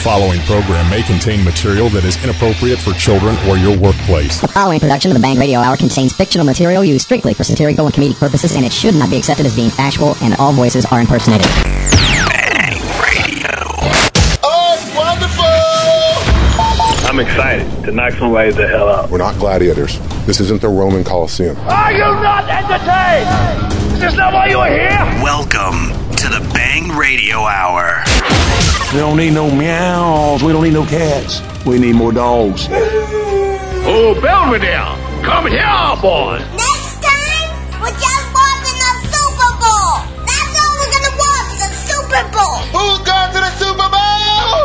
following program may contain material that is inappropriate for children or your workplace. The following production of the Bang Radio Hour contains fictional material used strictly for satirical and comedic purposes, and it should not be accepted as being factual, and all voices are impersonated. Bang Radio. Oh, it's wonderful! I'm excited to knock somebody the hell out. We're not gladiators. This isn't the Roman Colosseum. Are you not entertained? Is this not why you are here? Welcome to the Bang Radio Hour. We don't need no meows. We don't need no cats. We need more dogs. Oh, Belvedere, come here, boy. Next time, we're just watching the Super Bowl. That's all we're gonna watch, the Super Bowl. Who's going to the Super Bowl?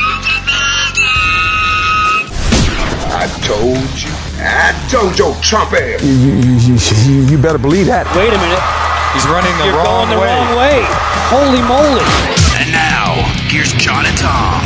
I told your Trump ass. You better believe that. Wait a minute. He's running the wrong way. You're going the wrong way. Holy moly. And now, here's John and Tom.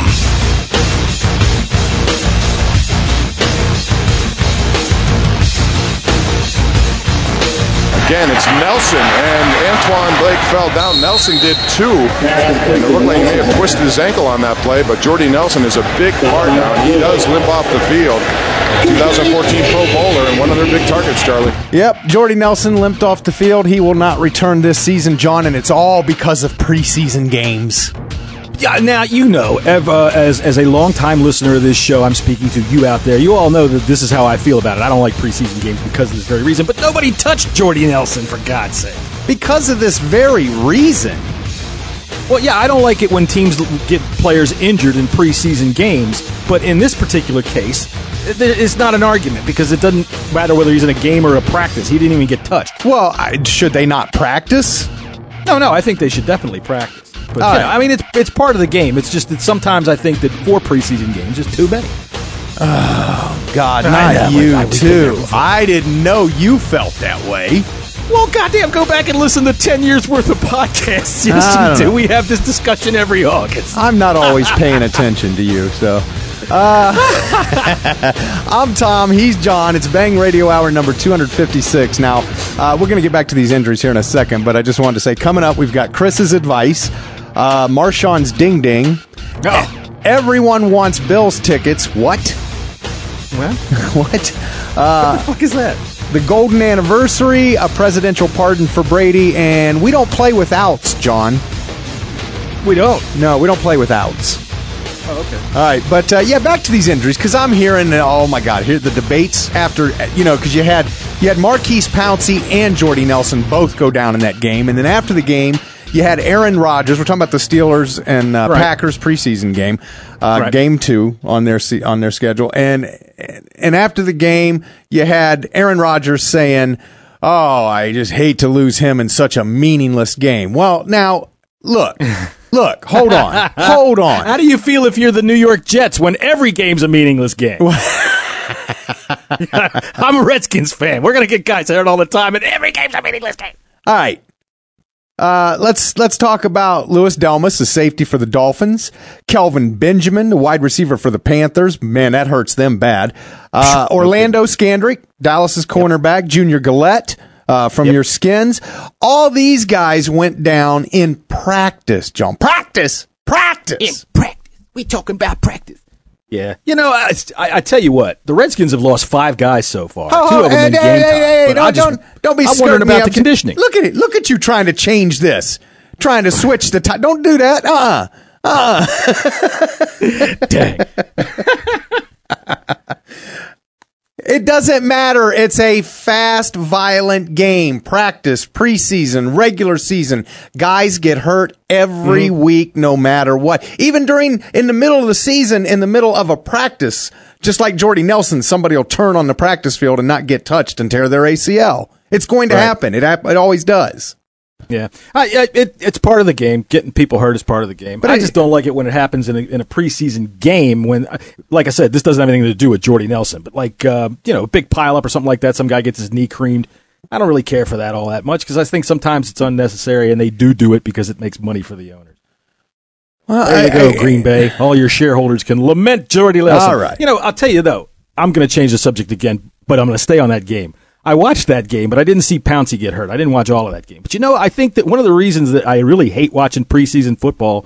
Again, it's Nelson, and Antoine Blake fell down. Nelson did too, and it looked like he may have twisted his ankle on that play, but Jordy Nelson is a big part now, and he does limp off the field. 2014 Pro Bowler and one of their big targets, Charlie. Yep, Jordy Nelson limped off the field. He will not return this season, John, and it's all because of preseason games. Yeah, now, you know, as a longtime listener of this show, I'm speaking to you out there. You all know that this is how I feel about it. I don't like preseason games because of this very reason, but nobody touched Jordy Nelson, for God's sake. Because of this very reason. Well, yeah, I don't like it when teams get players injured in preseason games, but in this particular case, it's not an argument because it doesn't matter whether he's in a game or a practice. He didn't even get touched. Well, should they not practice? No, I think they should definitely practice. But I mean, it's part of the game. It's just that sometimes I think that 4 preseason games is too many. Oh, God, not you, too. I didn't know you felt that way. Well, goddamn, go back and listen to 10 years worth of podcasts. Yes, you do. We have this discussion every August. I'm not always paying attention to you, so. I'm Tom. He's John. It's Bang Radio Hour number 256. Now, we're going to get back to these injuries here in a second, but I just wanted to say, coming up, we've got Chris's advice, Marshawn's Ding Ding. Oh. Everyone wants Bills tickets. What? What? What? What the fuck is that? The golden anniversary, a presidential pardon for Brady, and we don't play with outs, John. We don't? No, we don't play with outs. Oh, okay. All right, but back to these injuries, because I'm hearing, oh my God, here the debates after, because you had Marquise Pouncey and Jordy Nelson both go down in that game, and then after the game, you had Aaron Rodgers. We're talking about the Steelers and Packers preseason game, game 2 on their schedule, and after the game, you had Aaron Rodgers saying, "Oh, I just hate to lose him in such a meaningless game." Well, now look, hold on. How do you feel if you're the New York Jets when every game's a meaningless game? I'm a Redskins fan. We're gonna get guys hurt all the time, and every game's a meaningless game. All right. Let's talk about Louis Delmas, the safety for the Dolphins. Kelvin Benjamin, the wide receiver for the Panthers. Man, that hurts them bad. Orlando Scandrick, Dallas's cornerback. Junior Gillette from your Skins. All these guys went down in practice, John. Practice. In practice. We talking about practice. Yeah. You know, I tell you what, the Redskins have lost 5 guys so far. 2 of them in game time. Don't be I'm wondering about the conditioning. Look at it. Look at you trying to change this. Trying to switch the time. Don't do that. Dang. It doesn't matter. It's a fast, violent game. Practice, preseason, regular season. Guys get hurt every week, no matter what. Even in the middle of the season, in the middle of a practice, just like Jordy Nelson, somebody will turn on the practice field and not get touched and tear their ACL. It's going to happen. It always does. Yeah, it's part of the game. Getting people hurt is part of the game. But I just don't like it when it happens in a preseason game when, like I said, this doesn't have anything to do with Jordy Nelson. But like, a big pileup or something like that, some guy gets his knee creamed. I don't really care for that all that much because I think sometimes it's unnecessary and they do it because it makes money for the owners. Well, there you go, Green Bay. All your shareholders can lament Jordy Nelson. All right. I'll tell you, though, I'm going to change the subject again, but I'm going to stay on that game. I watched that game, but I didn't see Pouncey get hurt. I didn't watch all of that game. But, I think that one of the reasons that I really hate watching preseason football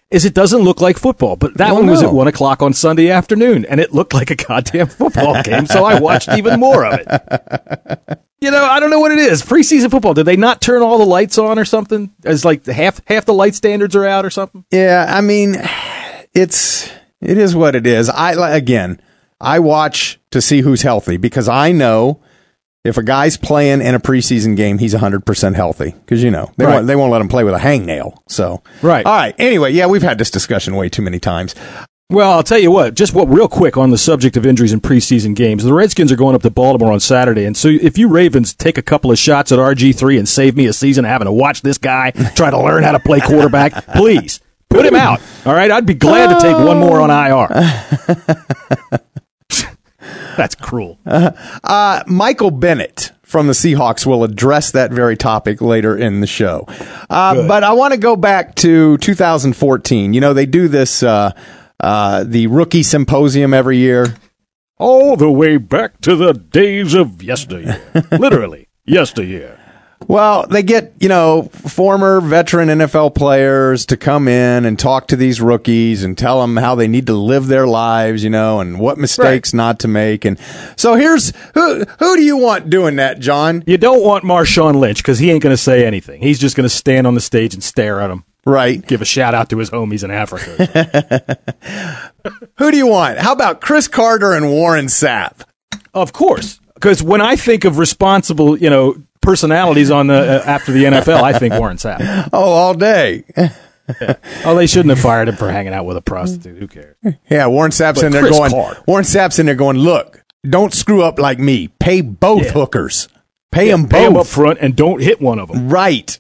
is it doesn't look like football. But that one was at 1 o'clock on Sunday afternoon, and it looked like a goddamn football game, so I watched even more of it. I don't know what it is. Preseason football, did they not turn all the lights on or something? As like half the light standards are out or something? Yeah, I mean, it is what it is. I watch to see who's healthy because I know if a guy's playing in a preseason game, he's 100% healthy because, they won't let him play with a hangnail. So, right. All right. Anyway, yeah, we've had this discussion way too many times. Well, I'll tell you what, real quick on the subject of injuries in preseason games. The Redskins are going up to Baltimore on Saturday, and so if you Ravens take a couple of shots at RG3 and save me a season of having to watch this guy try to learn how to play quarterback, please, put him out. All right? I'd be glad to take one more on IR. That's cruel. Michael Bennett from the Seahawks will address that very topic later in the show. But I want to go back to 2014. They do this, the rookie symposium every year. All the way back to the days of yesteryear. Literally, yesteryear. Well, they get, former veteran NFL players to come in and talk to these rookies and tell them how they need to live their lives, and what mistakes not to make. And so here's who do you want doing that, John? You don't want Marshawn Lynch because he ain't going to say anything. He's just going to stand on the stage and stare at him. Right. Give a shout out to his homies in Africa. Who do you want? How about Chris Carter and Warren Sapp? Of course. Because when I think of responsible, personalities on the after the NFL, I think Warren Sapp. Oh, all day. Yeah. Oh, they shouldn't have fired him for hanging out with a prostitute. Who cares? Yeah, Warren Sapp's in there going, look, don't screw up like me. Pay both hookers. Pay them both. Pay them up front and don't hit one of them. Right.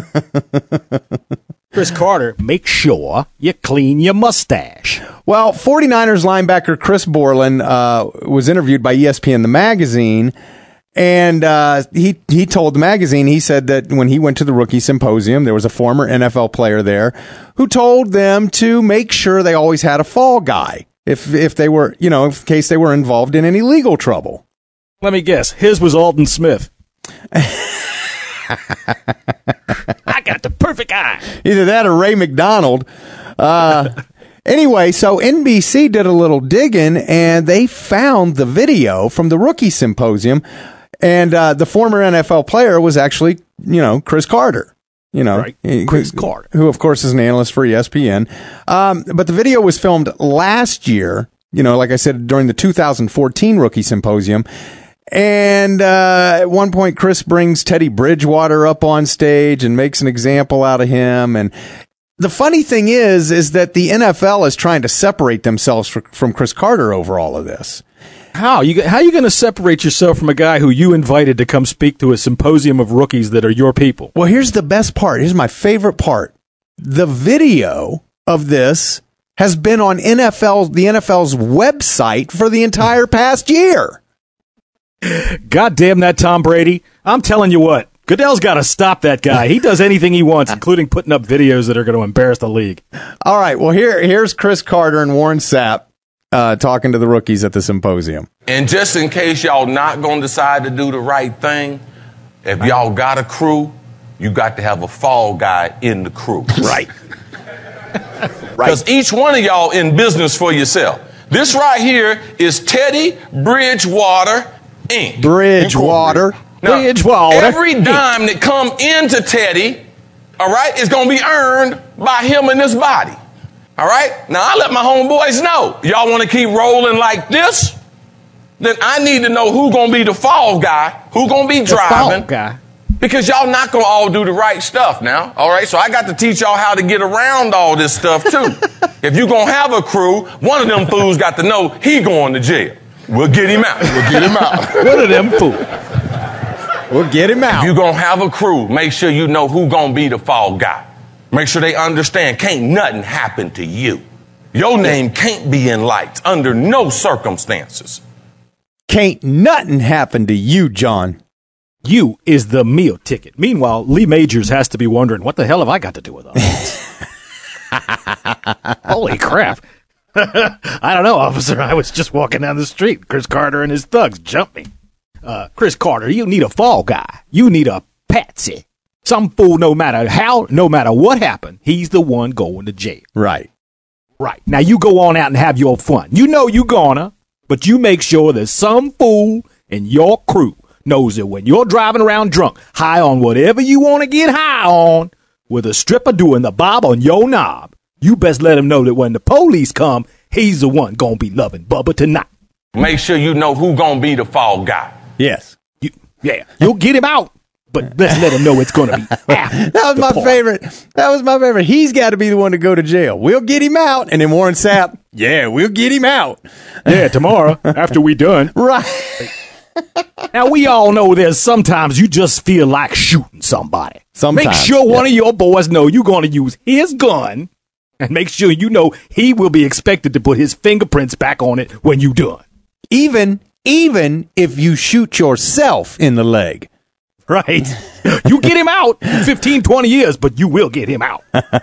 Chris Carter, make sure you clean your mustache. Well, 49ers linebacker Chris Borland was interviewed by ESPN The Magazine, and he told the magazine, he said that when he went to the rookie symposium, there was a former NFL player there who told them to make sure they always had a fall guy if they were, in case they were involved in any legal trouble. Let me guess. His was Alden Smith. I got the perfect eye. Either that or Ray McDonald. Anyway, so NBC did a little digging, and they found the video from the rookie symposium, and the former NFL player was actually, Chris Carter. Chris Carter, who of course is an analyst for ESPN. But the video was filmed last year, like I said, during the 2014 rookie symposium. And at one point, Chris brings Teddy Bridgewater up on stage and makes an example out of him. And the funny thing is that the NFL is trying to separate themselves from Chris Carter over all of this. How are you going to separate yourself from a guy who you invited to come speak to a symposium of rookies that are your people? Well, here's the best part. Here's my favorite part. The video of this has been on the NFL's website for the entire past year. God damn that Tom Brady. I'm telling you what, Goodell's got to stop that guy. He does anything he wants, including putting up videos that are going to embarrass the league. All right, well, here's Chris Carter and Warren Sapp talking to the rookies at the symposium. And just in case y'all not going to decide to do the right thing, if y'all got a crew, you got to have a fall guy in the crew. Right. Because each one of y'all in business for yourself. This right here is Teddy Bridgewater Inc. Bridgewater. Now, every dime that come into Teddy, all right, is going to be earned by him and his body. All right? Now, I let my homeboys know. Y'all want to keep rolling like this? Then I need to know who's going to be the fall guy, who's going to be driving. The fall guy. Because y'all not going to all do the right stuff now. All right? So I got to teach y'all how to get around all this stuff, too. If you're going to have a crew, one of them fools got to know he going to jail. We'll get him out. We'll get him out. One of them fools. We'll get him out. If you're going to have a crew, make sure you know who's going to be the fall guy. Make sure they understand can't nothing happen to you. Your name can't be in lights under no circumstances. Can't nothing happen to you, John. You is the meal ticket. Meanwhile, Lee Majors has to be wondering, what the hell have I got to do with all this? Holy crap. I don't know, officer. I was just walking down the street. Chris Carter and his thugs jumped me. Chris Carter, you need a fall guy. You need a patsy. Some fool, no matter what happened, he's the one going to jail. Right. Right. Now you go on out and have your fun. You know you gonna, but you make sure that some fool in your crew knows that when you're driving around drunk, high on whatever you want to get high on, with a stripper doing the bob on your knob, you best let him know that when the police come, he's the one gonna be loving Bubba tonight. Make sure you know who gonna be the fall guy. Yes. You'll get him out, but let's let him know it's gonna be after. That was my favorite. That was my favorite. He's got to be the one to go to jail. We'll get him out. And then Warren Sapp, we'll get him out. Yeah, tomorrow after we done. Right. Now, we all know there's sometimes you just feel like shooting somebody. Sometimes. Make sure one of your boys know you're going to use his gun, and make sure you know he will be expected to put his fingerprints back on it when you done. Even if you shoot yourself in the leg. Right. You get him out 15, 20 years, but you will get him out.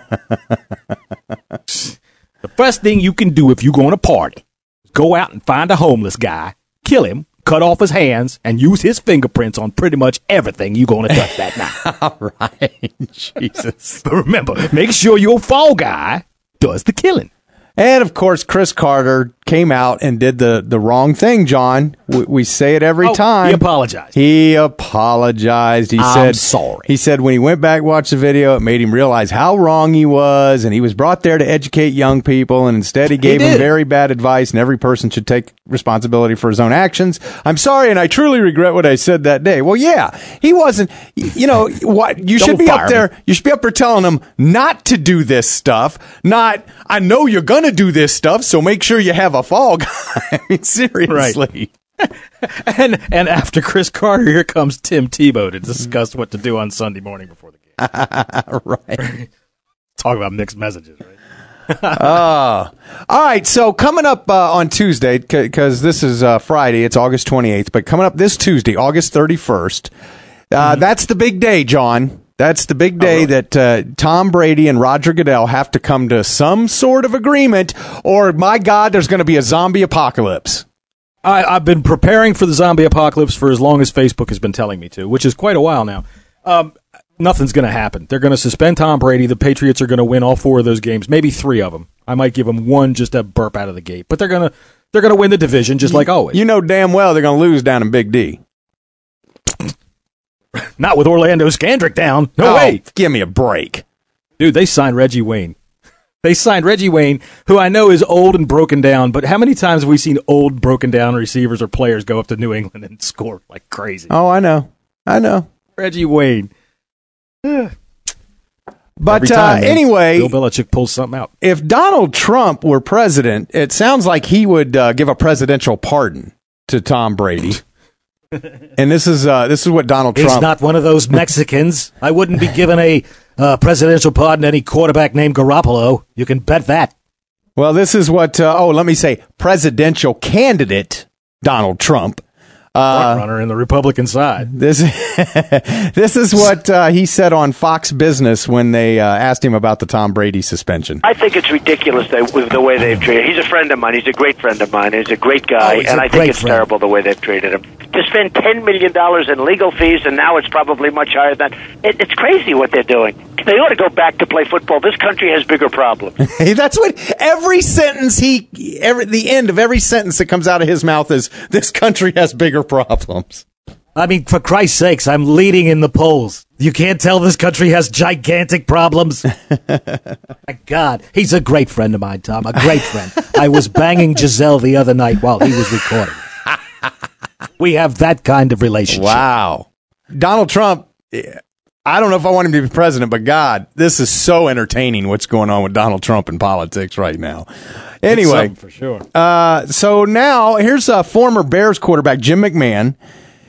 The first thing you can do if you're going to party is go out and find a homeless guy, kill him, cut off his hands, and use his fingerprints on pretty much everything you're going to touch that night. All right. Jesus. But remember, make sure your fall guy does the killing. And, of course, Chris Carter came out and did the wrong thing, John. We say it every time. He apologized. He apologized. He I'm said, sorry. He said when he went back and watched the video, it made him realize how wrong he was, and he was brought there to educate young people, and instead he gave them very bad advice, and every person should take responsibility for his own actions. I'm sorry, and I truly regret what I said that day. Well, yeah, he wasn't, what, you should be up there, you should be up there telling them not to do this stuff, not, I know you're going to do this stuff, so make sure you have a fall guy. I mean, seriously. Right. and after Chris Carter, here comes Tim Tebow to discuss what to do on Sunday morning before the game. Right. Talk about mixed messages, right? All right, so coming up on Tuesday, because this is Friday, it's August 28th, but coming up this Tuesday, August 31st, that's the big day, John. That's the big day that Tom Brady and Roger Goodell have to come to some sort of agreement, or, my God, there's going to be a zombie apocalypse. I've been preparing for the zombie apocalypse for as long as Facebook has been telling me to, which is quite a while now. Nothing's going to happen. They're going to suspend Tom Brady. The Patriots are going to win all 4 of those games, maybe 3 of them. I might give them 1 just to burp out of the gate, but they're going to win the division just like always. You know damn well they're going to lose down in Big D. Not with Orlando Scandrick down. No way. Give me a break. Dude, they signed Reggie Wayne. They signed Reggie Wayne, who I know is old and broken down, but how many times have we seen old, broken down receivers or players go up to New England and score like crazy? Oh, I know. Reggie Wayne. But anyway, Bill Belichick pulls something out. If Donald Trump were president, it sounds like he would give a presidential pardon to Tom Brady. And this is what Donald Trump... He's not one of those Mexicans. I wouldn't be given a presidential pardon to any quarterback named Garoppolo. You can bet that. Well, this is what, let me say, presidential candidate Donald Trump. Front runner in the Republican side. This is what he said on Fox Business when they asked him about the Tom Brady suspension. I think it's ridiculous with the way they've treated him. He's a friend of mine. He's a great friend of mine. He's a great guy, and I think it's terrible the way they've treated him. To spend $10 million in legal fees, and now it's probably much higher than that. It's crazy what they're doing. They ought to go back to play football. This country has bigger problems. That's what every sentence the end of every sentence that comes out of his mouth is, this country has bigger problems. I mean, for Christ's sakes, I'm leading in the polls. You can't tell this country has gigantic problems. My God, he's a great friend of mine, Tom, a great friend. I was banging Giselle the other night while he was recording. We have that kind of relationship. Wow. Donald Trump, I don't know if I want him to be president, but God, this is so entertaining what's going on with Donald Trump in politics right now. Anyway, for sure. So now here's a former Bears quarterback, Jim McMahon.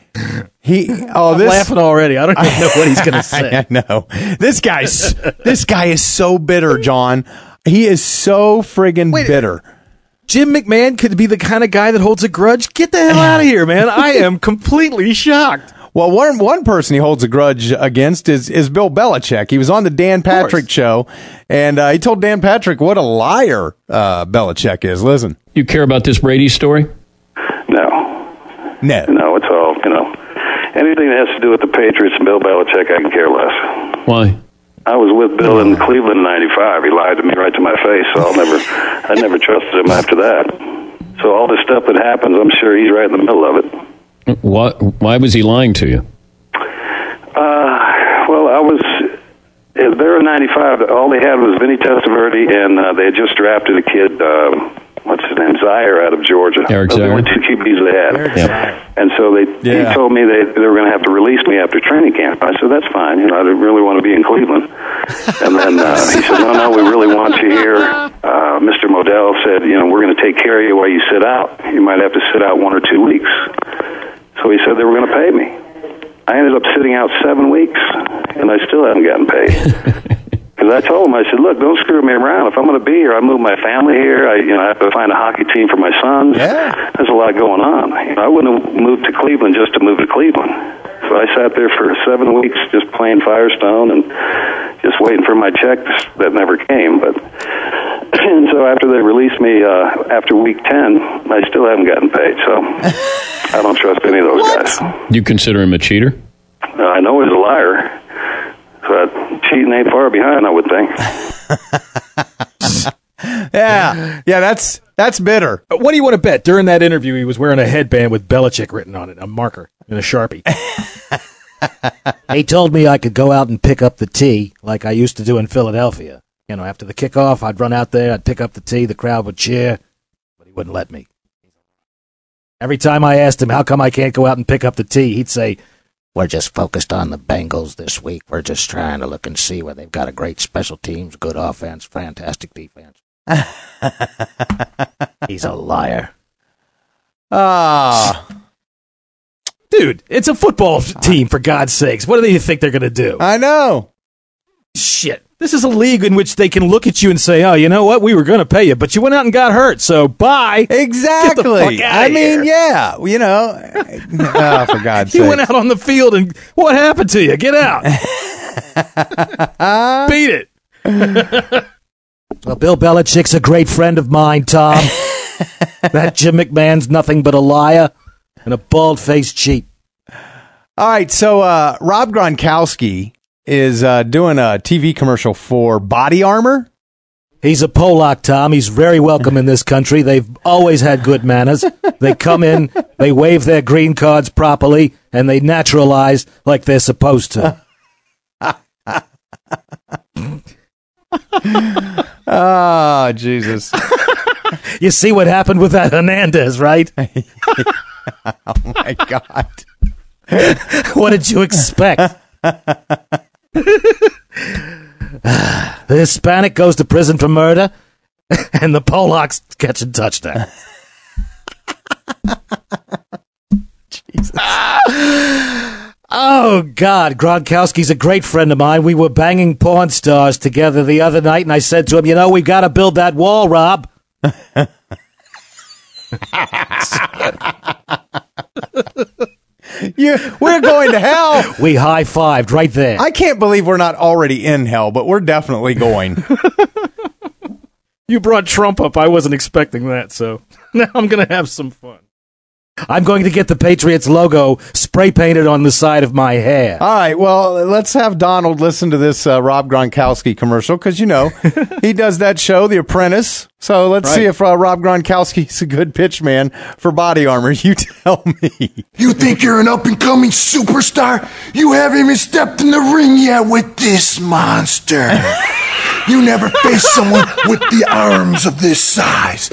I'm laughing already. I don't even know what he's going to say. I know. This guy is so bitter, John. He is so friggin' bitter. Jim McMahon could be the kind of guy that holds a grudge. Get the hell out of here, man. I am completely shocked. Well, one person he holds a grudge against is Bill Belichick. He was on the Dan Patrick show, and he told Dan Patrick what a liar Belichick is. Listen. You care about this Brady story? No, it's all, anything that has to do with the Patriots and Bill Belichick, I can care less. Why? I was with Bill in Cleveland in '95. He lied to me right to my face, so I never trusted him after that. So all this stuff that happens, I'm sure he's right in the middle of it. Why was he lying to you? Well, there in '95. All they had was Vinny Testaverde, and they had just drafted a kid. What's his name? Zaire out of Georgia. Eric Those Zaire. were the two QBs they had. And so he told me they were going to have to release me after training camp. I said, that's fine. I didn't really want to be in Cleveland. And then he said, no, we really want you here. Mr. Modell said, we're going to take care of you while you sit out. You might have to sit out 1 or 2 weeks. So he said they were going to pay me. I ended up sitting out 7 weeks, and I still haven't gotten paid. Because I told him, I said, look, don't screw me around. If I'm going to be here, I move my family here. I have to find a hockey team for my sons. Yeah. There's a lot going on. I wouldn't have moved to Cleveland just to move to Cleveland. So I sat there for 7 weeks just playing Firestone and just waiting for my check that never came. And so after they released me after week 10, I still haven't gotten paid. So I don't trust any of those guys. You consider him a cheater? I know he's a liar. But cheating ain't far behind, I would think. Yeah, that's bitter. What do you want to bet? During that interview, he was wearing a headband with Belichick written on it, a marker and a Sharpie. He told me I could go out and pick up the tee like I used to do in Philadelphia. After the kickoff, I'd run out there, I'd pick up the tee, the crowd would cheer, but he wouldn't let me. Every time I asked him, how come I can't go out and pick up the tee, he'd say, we're just focused on the Bengals this week. We're just trying to look and see where they've got a great special teams, good offense, fantastic defense. He's a liar. Dude, it's a football team, for God's sakes. What do you think they're going to do? I know. Shit. This is a league in which they can look at you and say, oh, you know what? We were going to pay you, but you went out and got hurt, so bye. Exactly. Get the fuck out of here. Yeah. For God's sake. You went out on the field, and what happened to you? Get out. Beat it. Well, Bill Belichick's a great friend of mine, Tom. That Jim McMahon's nothing but a liar and a bald-faced cheat. All right, so Rob Gronkowski is doing a TV commercial for Body Armor. He's a Polak, Tom. He's very welcome in this country. They've always had good manners. They come in, they wave their green cards properly, and they naturalize like they're supposed to. Oh, Jesus. You see what happened with that Hernandez, right? Oh, my God. What did you expect? The Hispanic goes to prison for murder, and the Polacks catching touchdown. Jesus. Oh, God. Gronkowski's a great friend of mine. We were banging porn stars together the other night, and I said to him, we got to build that wall, Rob. We're going to hell. We high-fived right there. I can't believe we're not already in hell, but we're definitely going. You brought Trump up. I wasn't expecting that, so now I'm going to have some fun. I'm going to get the Patriots logo spray painted on the side of my hair. All right, well, let's have Donald listen to this Rob Gronkowski commercial, because, he does that show, The Apprentice. So let's see if Rob Gronkowski's a good pitch man for Body Armor. You tell me. You think you're an up-and-coming superstar? You haven't even stepped in the ring yet with this monster. You never faced someone with the arms of this size.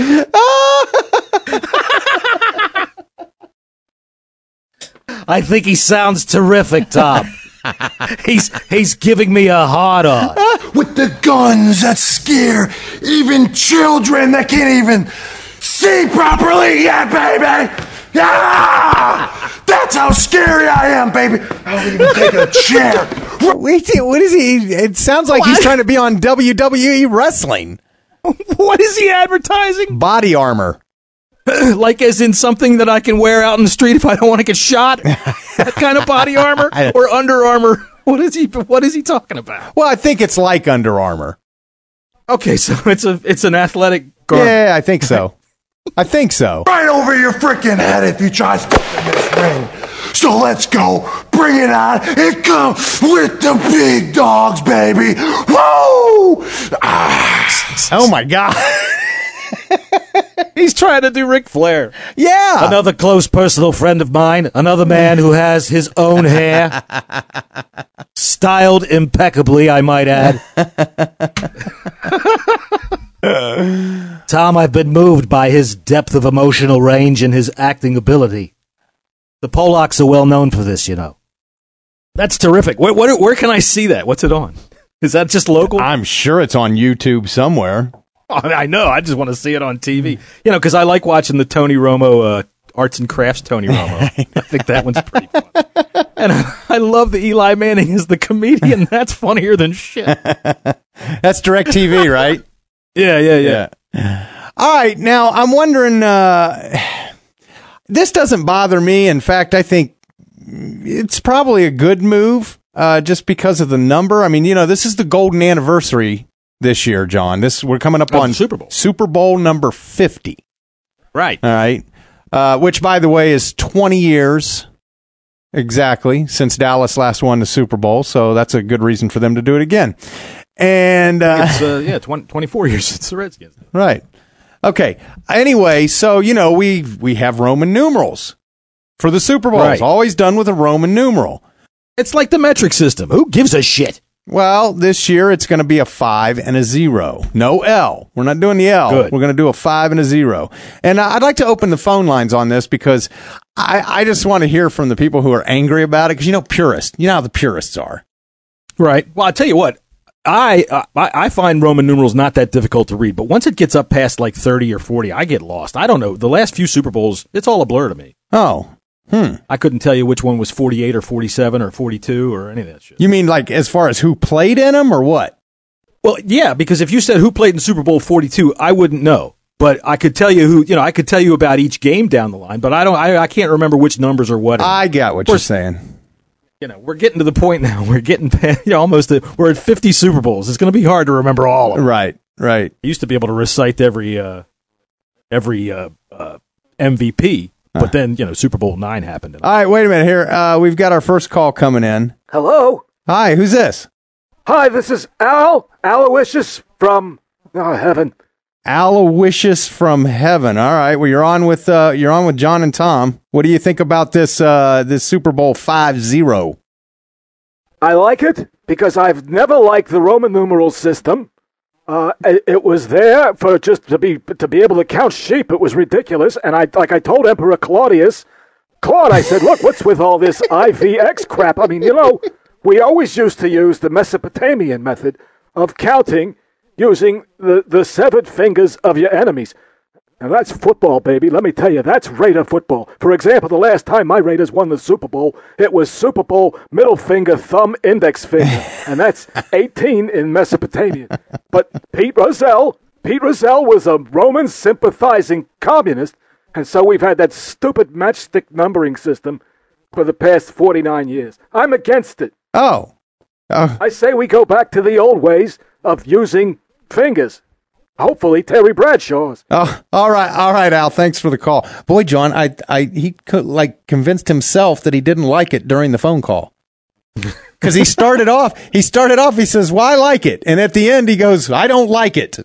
I think he sounds terrific, Tom. He's giving me a hard on. With the guns that scare even children that can't even see properly yet, baby. Yeah! That's how scary I am, baby. I'll even take a chair. Wait, what is he? It sounds like he's trying to be on WWE wrestling. What is he advertising? Body Armor. Like as in something that I can wear out in the street if I don't want to get shot? That kind of body armor? Or Under Armour? What is he talking about? Well, I think it's like Under Armour. Okay, so it's an athletic garment. Yeah, I think so. I think so. Right over your freaking head if you try stepping in this ring. So let's go. Bring it on and come with the big dogs, baby. Woo! Oh, my God. He's trying to do Ric Flair. Yeah. Another close personal friend of mine. Another man who has his own hair. Styled impeccably, I might add. Tom, I've been moved by his depth of emotional range and his acting ability. The Polacks are well known for this, you know. That's terrific. Where can I see that? What's it on? Is that just local? I'm sure it's on YouTube somewhere. Oh, I know. I just want to see it on TV. You know, because I like watching the Tony Romo Arts and Crafts Tony Romo. I think that one's pretty fun. And I love the Eli Manning as the comedian. That's funnier than shit. That's DirecTV, right? Yeah. All right. Now, I'm wondering, this doesn't bother me. In fact, I think it's probably a good move just because of the number. I mean, you know, this is the golden anniversary this year, John. We're coming up on Super Bowl number 50. Right. All right. Which, by the way, is 20 years exactly since Dallas last won the Super Bowl. So that's a good reason for them to do it again. And it's 24 years since the Redskins. Right. Okay. Anyway, so you know we have Roman numerals for the Super Bowl. It's always done with a Roman numeral. It's like the metric system. Who gives a shit? Well, this year it's going to be a 5 and a 0. No L. We're not doing the L. Good. We're going to do a 5 and a 0. And I'd like to open the phone lines on this because I just want to hear from the people who are angry about it because, you know, purists. You know how the purists are. Right. Well, I'll tell you what. I find Roman numerals not that difficult to read, but once it gets up past like 30 or 40, I get lost. I don't know. The last few Super Bowls, it's all a blur to me. Oh. I couldn't tell you which one was 48 or 47 or 42 or any of that shit. You mean like as far as who played in them or what? Well, yeah, because if you said who played in Super Bowl 42, I wouldn't know. But I could tell you who, you know, I could tell you about each game down the line, but I can't remember which numbers are what. I get what you're saying. You know, we're getting to the point now. We're getting past, we're at 50 Super Bowls. It's going to be hard to remember all of them. Right. I used to be able to recite every MVP. But then, you know, Super Bowl 9 happened. All right, wait a minute here. We've got our first call coming in. Hello? Hi, who's this? Hi, this is Aloysius from heaven. Aloysius from heaven. All right, well, you're on with John and Tom. What do you think about this Super Bowl 5-0? I like it because I've never liked the Roman numeral system. It was there for just to be able to count sheep. It was ridiculous, and I told Emperor Claude, I said, look, what's with all this IVX crap? I mean, you know, we always used to use the Mesopotamian method of counting using the severed fingers of your enemies. And that's football, baby. Let me tell you, that's Raider football. For example, the last time my Raiders won the Super Bowl, it was Super Bowl middle finger, thumb, index finger. And that's 18 in Mesopotamian. But Pete Rozelle was a Roman sympathizing communist, and so we've had that stupid matchstick numbering system for the past 49 years. I'm against it. Oh. I say we go back to the old ways of using fingers. Hopefully, Terry Bradshaw's. Oh, all right, Al. Thanks for the call. Boy, John, he convinced himself that he didn't like it during the phone call because he started off. He says, "Well, I like it," and at the end, he goes, "I don't like it."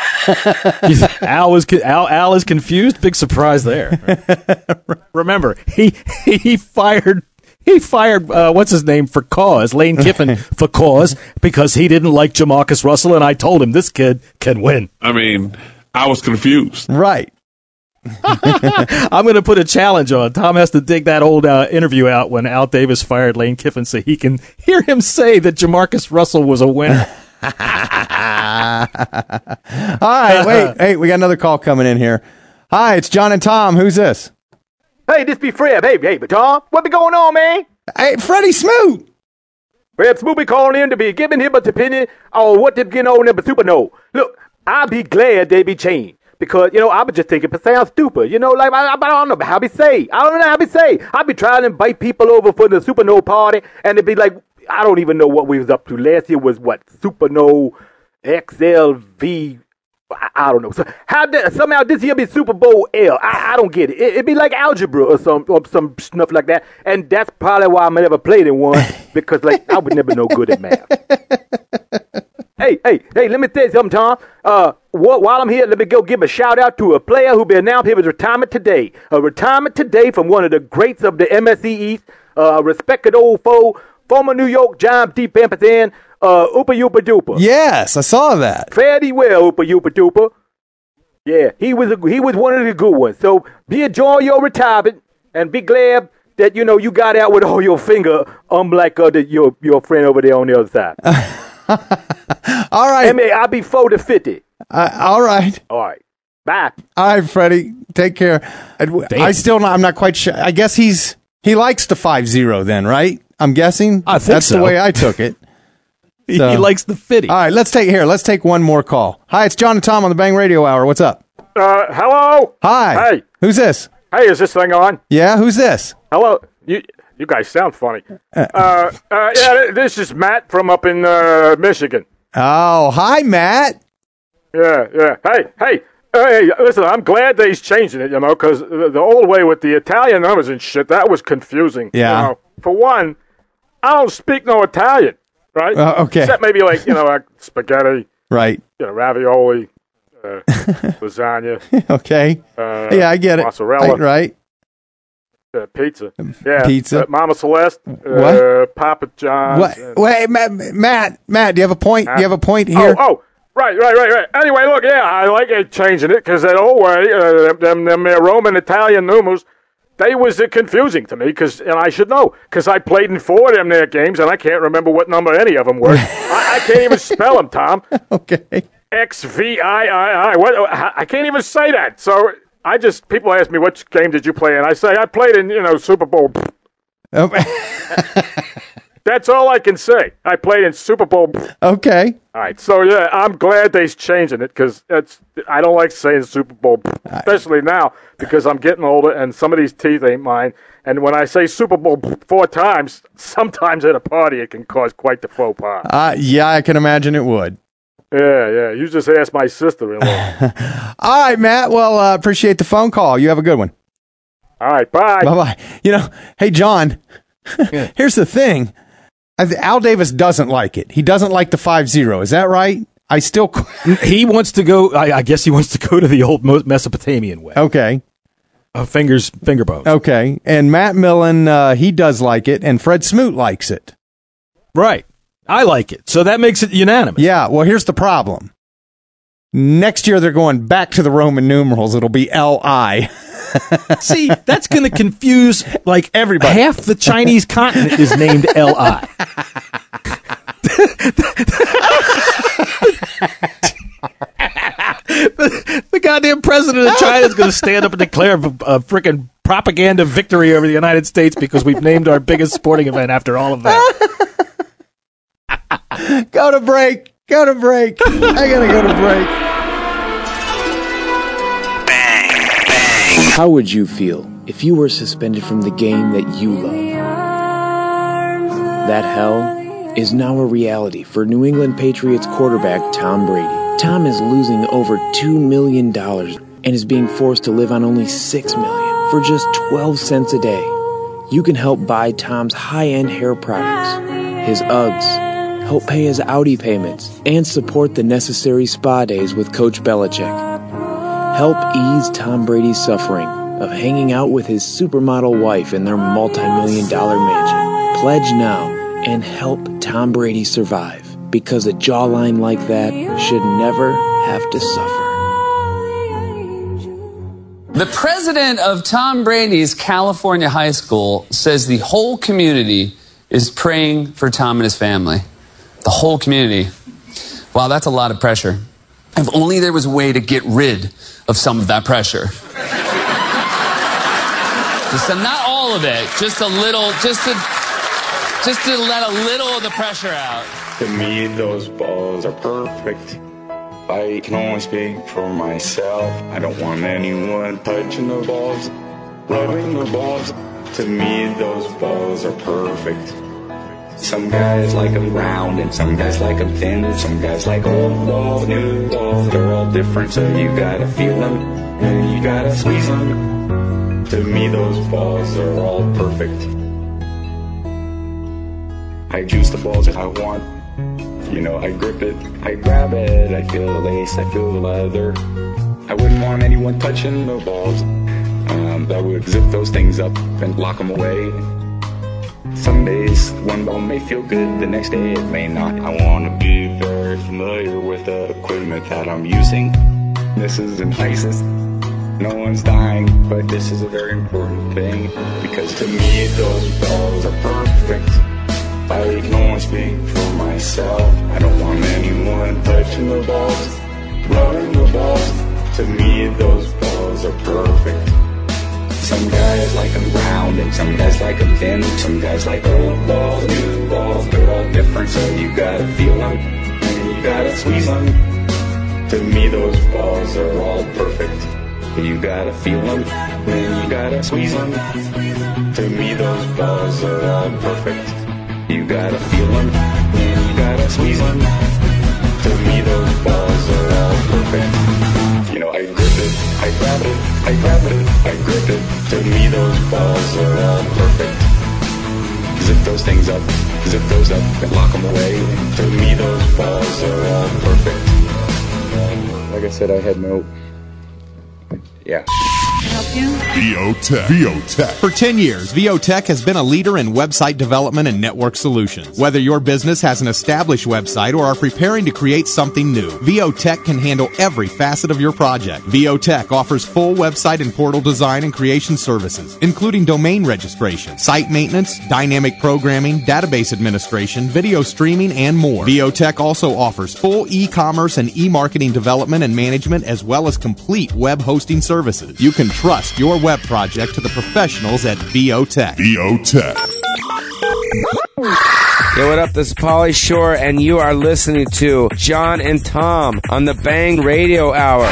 Al is confused. Big surprise there. Remember, he fired. He fired, what's his name, for cause, Lane Kiffin for cause, because he didn't like Jamarcus Russell, and I told him this kid can win. I mean, I was confused. Right. I'm going to put a challenge on. Tom has to dig that old interview out when Al Davis fired Lane Kiffin so he can hear him say that Jamarcus Russell was a winner. All right, wait, we got another call coming in here. Hi, it's John and Tom. Who's this? Hey, this be Fred. Hey, but Tom, what be going on, man? Hey, Freddie Smoot. Fred Smoot be calling in to be giving him an opinion on what they get on number super no. Look, I be glad they be changed because, you know, I be just thinking it sounds stupid. You know, like, I don't know how to say. I don't know how to say. I be trying to invite people over for the Super No party, and it'd be like, I don't even know what we was up to. Last year was what? Super No XLV I don't know. So somehow this here be Super Bowl L. I don't get it. It'd be like algebra or some stuff like that. And that's probably why I never played in one, because like I was never no good at math. Hey, let me tell you something, Tom. While I'm here, let me go give a shout out to a player who be announced his retirement today. A retirement today from one of the greats of the MSC East, respected old foe, former New York Giants defensive end, Oopa Yoopa Doopa. Yes, I saw that. Fairly well, Oopa Yoopa Doopa. Yeah, he was one of the good ones. So enjoy your retirement and be glad that you got out with all your finger, unlike your friend over there on the other side. All right. Hey, I'll be 40-50. All right. All right. Bye. All right, Freddie. Take care. I'm not quite sure. I guess he likes the 5-0 then, right? I'm guessing. I think that's so. the way I took it. He likes the 50. All right, let's take one more call. Hi, it's John and Tom on the Bang Radio Hour. What's up? Hello. Hi. Hey. Who's this? Hey, is this thing on? Yeah, who's this? Hello. You guys sound funny. Yeah, this is Matt from up in Michigan. Oh, hi, Matt. Yeah. Hey, listen, I'm glad that he's changing it, because the old way with the Italian numbers and shit, that was confusing. Yeah. For one, I don't speak no Italian, right? Okay. Except maybe like spaghetti. Right. Ravioli, lasagna. Okay. Yeah, I get it. Mozzarella. Right. Pizza. Yeah. Pizza. Mama Celeste. What? Papa John's. Wait, Matt, do you have a point? Do you have a point here? Oh, right. Anyway, look, I like it changing it, because that old way, them Roman Italian numerals, they was confusing to me, and I should know, because I played in 4 of them there games, and I can't remember what number any of them were. I can't even spell them, Tom. Okay. XVIII. What? I can't even say that. So people ask me, which game did you play in? I say, I played in, Super Bowl. That's all I can say. I played in Super Bowl. Okay. All right. So, yeah, I'm glad they're changing it, because I don't like saying Super Bowl, especially now, because I'm getting older and some of these teeth ain't mine. And when I say Super Bowl 4 times, sometimes at a party it can cause quite the faux pas. Yeah, I can imagine it would. Yeah. You just asked my sister-in-law. All right, Matt. Well, appreciate the phone call. You have a good one. All right, bye. Bye-bye. Hey, John, here's the thing. Al Davis doesn't like it. He doesn't like the 5-0. Is that right? He wants to go, I guess he wants to go to the old Mesopotamian way. Okay. Finger bones. Okay. And Matt Millen, he does like it, and Fred Smoot likes it. Right. I like it. So that makes it unanimous. Yeah. Well, here's the problem. Next year, they're going back to the Roman numerals. It'll be LI. See, that's going to confuse everybody. Half the Chinese continent is named LI. The goddamn president of China is going to stand up and declare a freaking propaganda victory over the United States because we've named our biggest sporting event after all of that. Go to break. I gotta go to break. How would you feel if you were suspended from the game that you love? That hell is now a reality for New England Patriots quarterback Tom Brady. Tom is losing over $2 million and is being forced to live on only $6 million for just 12 cents a day. You can help buy Tom's high-end hair products, his Uggs, help pay his Audi payments, and support the necessary spa days with Coach Belichick. Help ease Tom Brady's suffering of hanging out with his supermodel wife in their multi-million-dollar mansion. Pledge now and help Tom Brady survive, because a jawline like that should never have to suffer. The president of Tom Brady's California high school says the whole community is praying for Tom and his family. The whole community. Wow, that's a lot of pressure. If only there was a way to get rid of some of that pressure. Not all of it, just a little, just to let a little of the pressure out. To me, those balls are perfect. I can only speak for myself. I don't want anyone touching the balls, rubbing the balls. To me, those balls are perfect. Some guys like them round and some guys like them thin. Some guys like old balls, new balls. They're all different, so you gotta feel them and you gotta squeeze them. To me, those balls are all perfect. I juice the balls if I want. You know, I grip it, I grab it, I feel the lace, I feel the leather. I wouldn't want anyone touching the balls. That would zip those things up and lock them away. Some days one ball may feel good, the next day it may not. I want to be very familiar with the equipment that I'm using. This isn't ISIS, no one's dying, but this is a very important thing. Because to me those balls are perfect. I can only speak for myself. I don't want anyone touching the balls, rubbing the balls. To me those balls are perfect. Some guys like them round and some guys like them thin. Some guys like old balls, new balls. They're all different, so you gotta feel them and you gotta squeeze them. To me those balls are all perfect. You gotta feel them and you gotta squeeze them. To me those balls are all perfect. You gotta feel them and you gotta squeeze them. To me those balls are all perfect. You know, I grip it, I grab it, I grab it, I grip it. To me those balls are all perfect. Zip those things up, zip those up and lock them away. To me those balls are all perfect. Like I said, I had no... Yeah. VOTech. VOTech. For 10 years, VOTech has been a leader in website development and network solutions. Whether your business has an established website or are preparing to create something new, VOTech can handle every facet of your project. VOTech offers full website and portal design and creation services, including domain registration, site maintenance, dynamic programming, database administration, video streaming, and more. VOTech also offers full e-commerce and e-marketing development and management, as well as complete web hosting services. You can trust your web project to the professionals at VOTech. VOTech. Yo, what up? This is Pauly Shore, and you are listening to John and Tom on the Bang Radio Hour.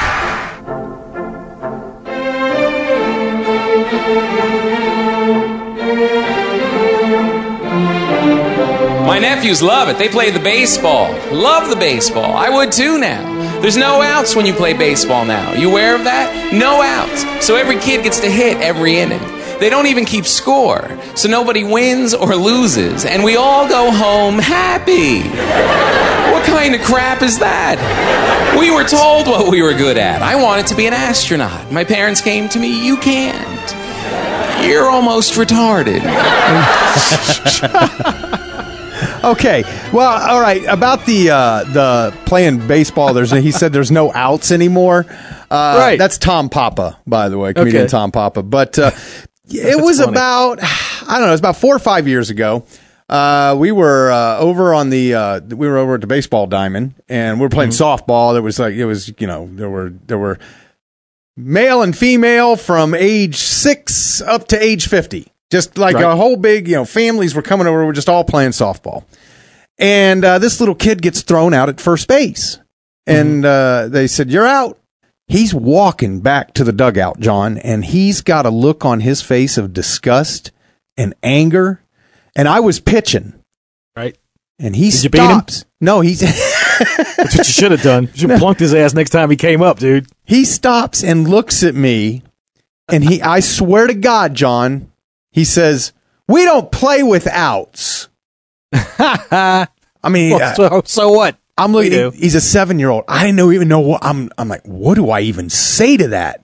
My nephews love it. They play the baseball. Love the baseball. I would too now. There's no outs when you play baseball now. You aware of that? No outs. So every kid gets to hit every inning. They don't even keep score. So nobody wins or loses. And we all go home happy. What kind of crap is that? We were told what we were good at. I wanted to be an astronaut. My parents came to me, you can't. You're almost retarded. Okay, well, all right. About the playing baseball, he said there's no outs anymore. Right. That's Tom Papa, by the way, comedian Tom Papa. But it was funny. About, I don't know, it was about 4 or 5 years ago. We were over at the baseball diamond, and we were playing softball. There were male and female from age 6 up to age 50. Just like a whole big, families were coming over. We're just all playing softball. And this little kid gets thrown out at first base. And they said, "You're out." He's walking back to the dugout, John, and he's got a look on his face of disgust and anger. And I was pitching. Right. And he stops. You beat him? No, he's... That's what you should have done. You should have plunked his ass next time he came up, dude. He stops and looks at me, and I swear to God, John... He says, "We don't play with outs." I mean, so what? I'm looking. He's a 7-year-old. I didn't even know what. I'm like, what do I even say to that?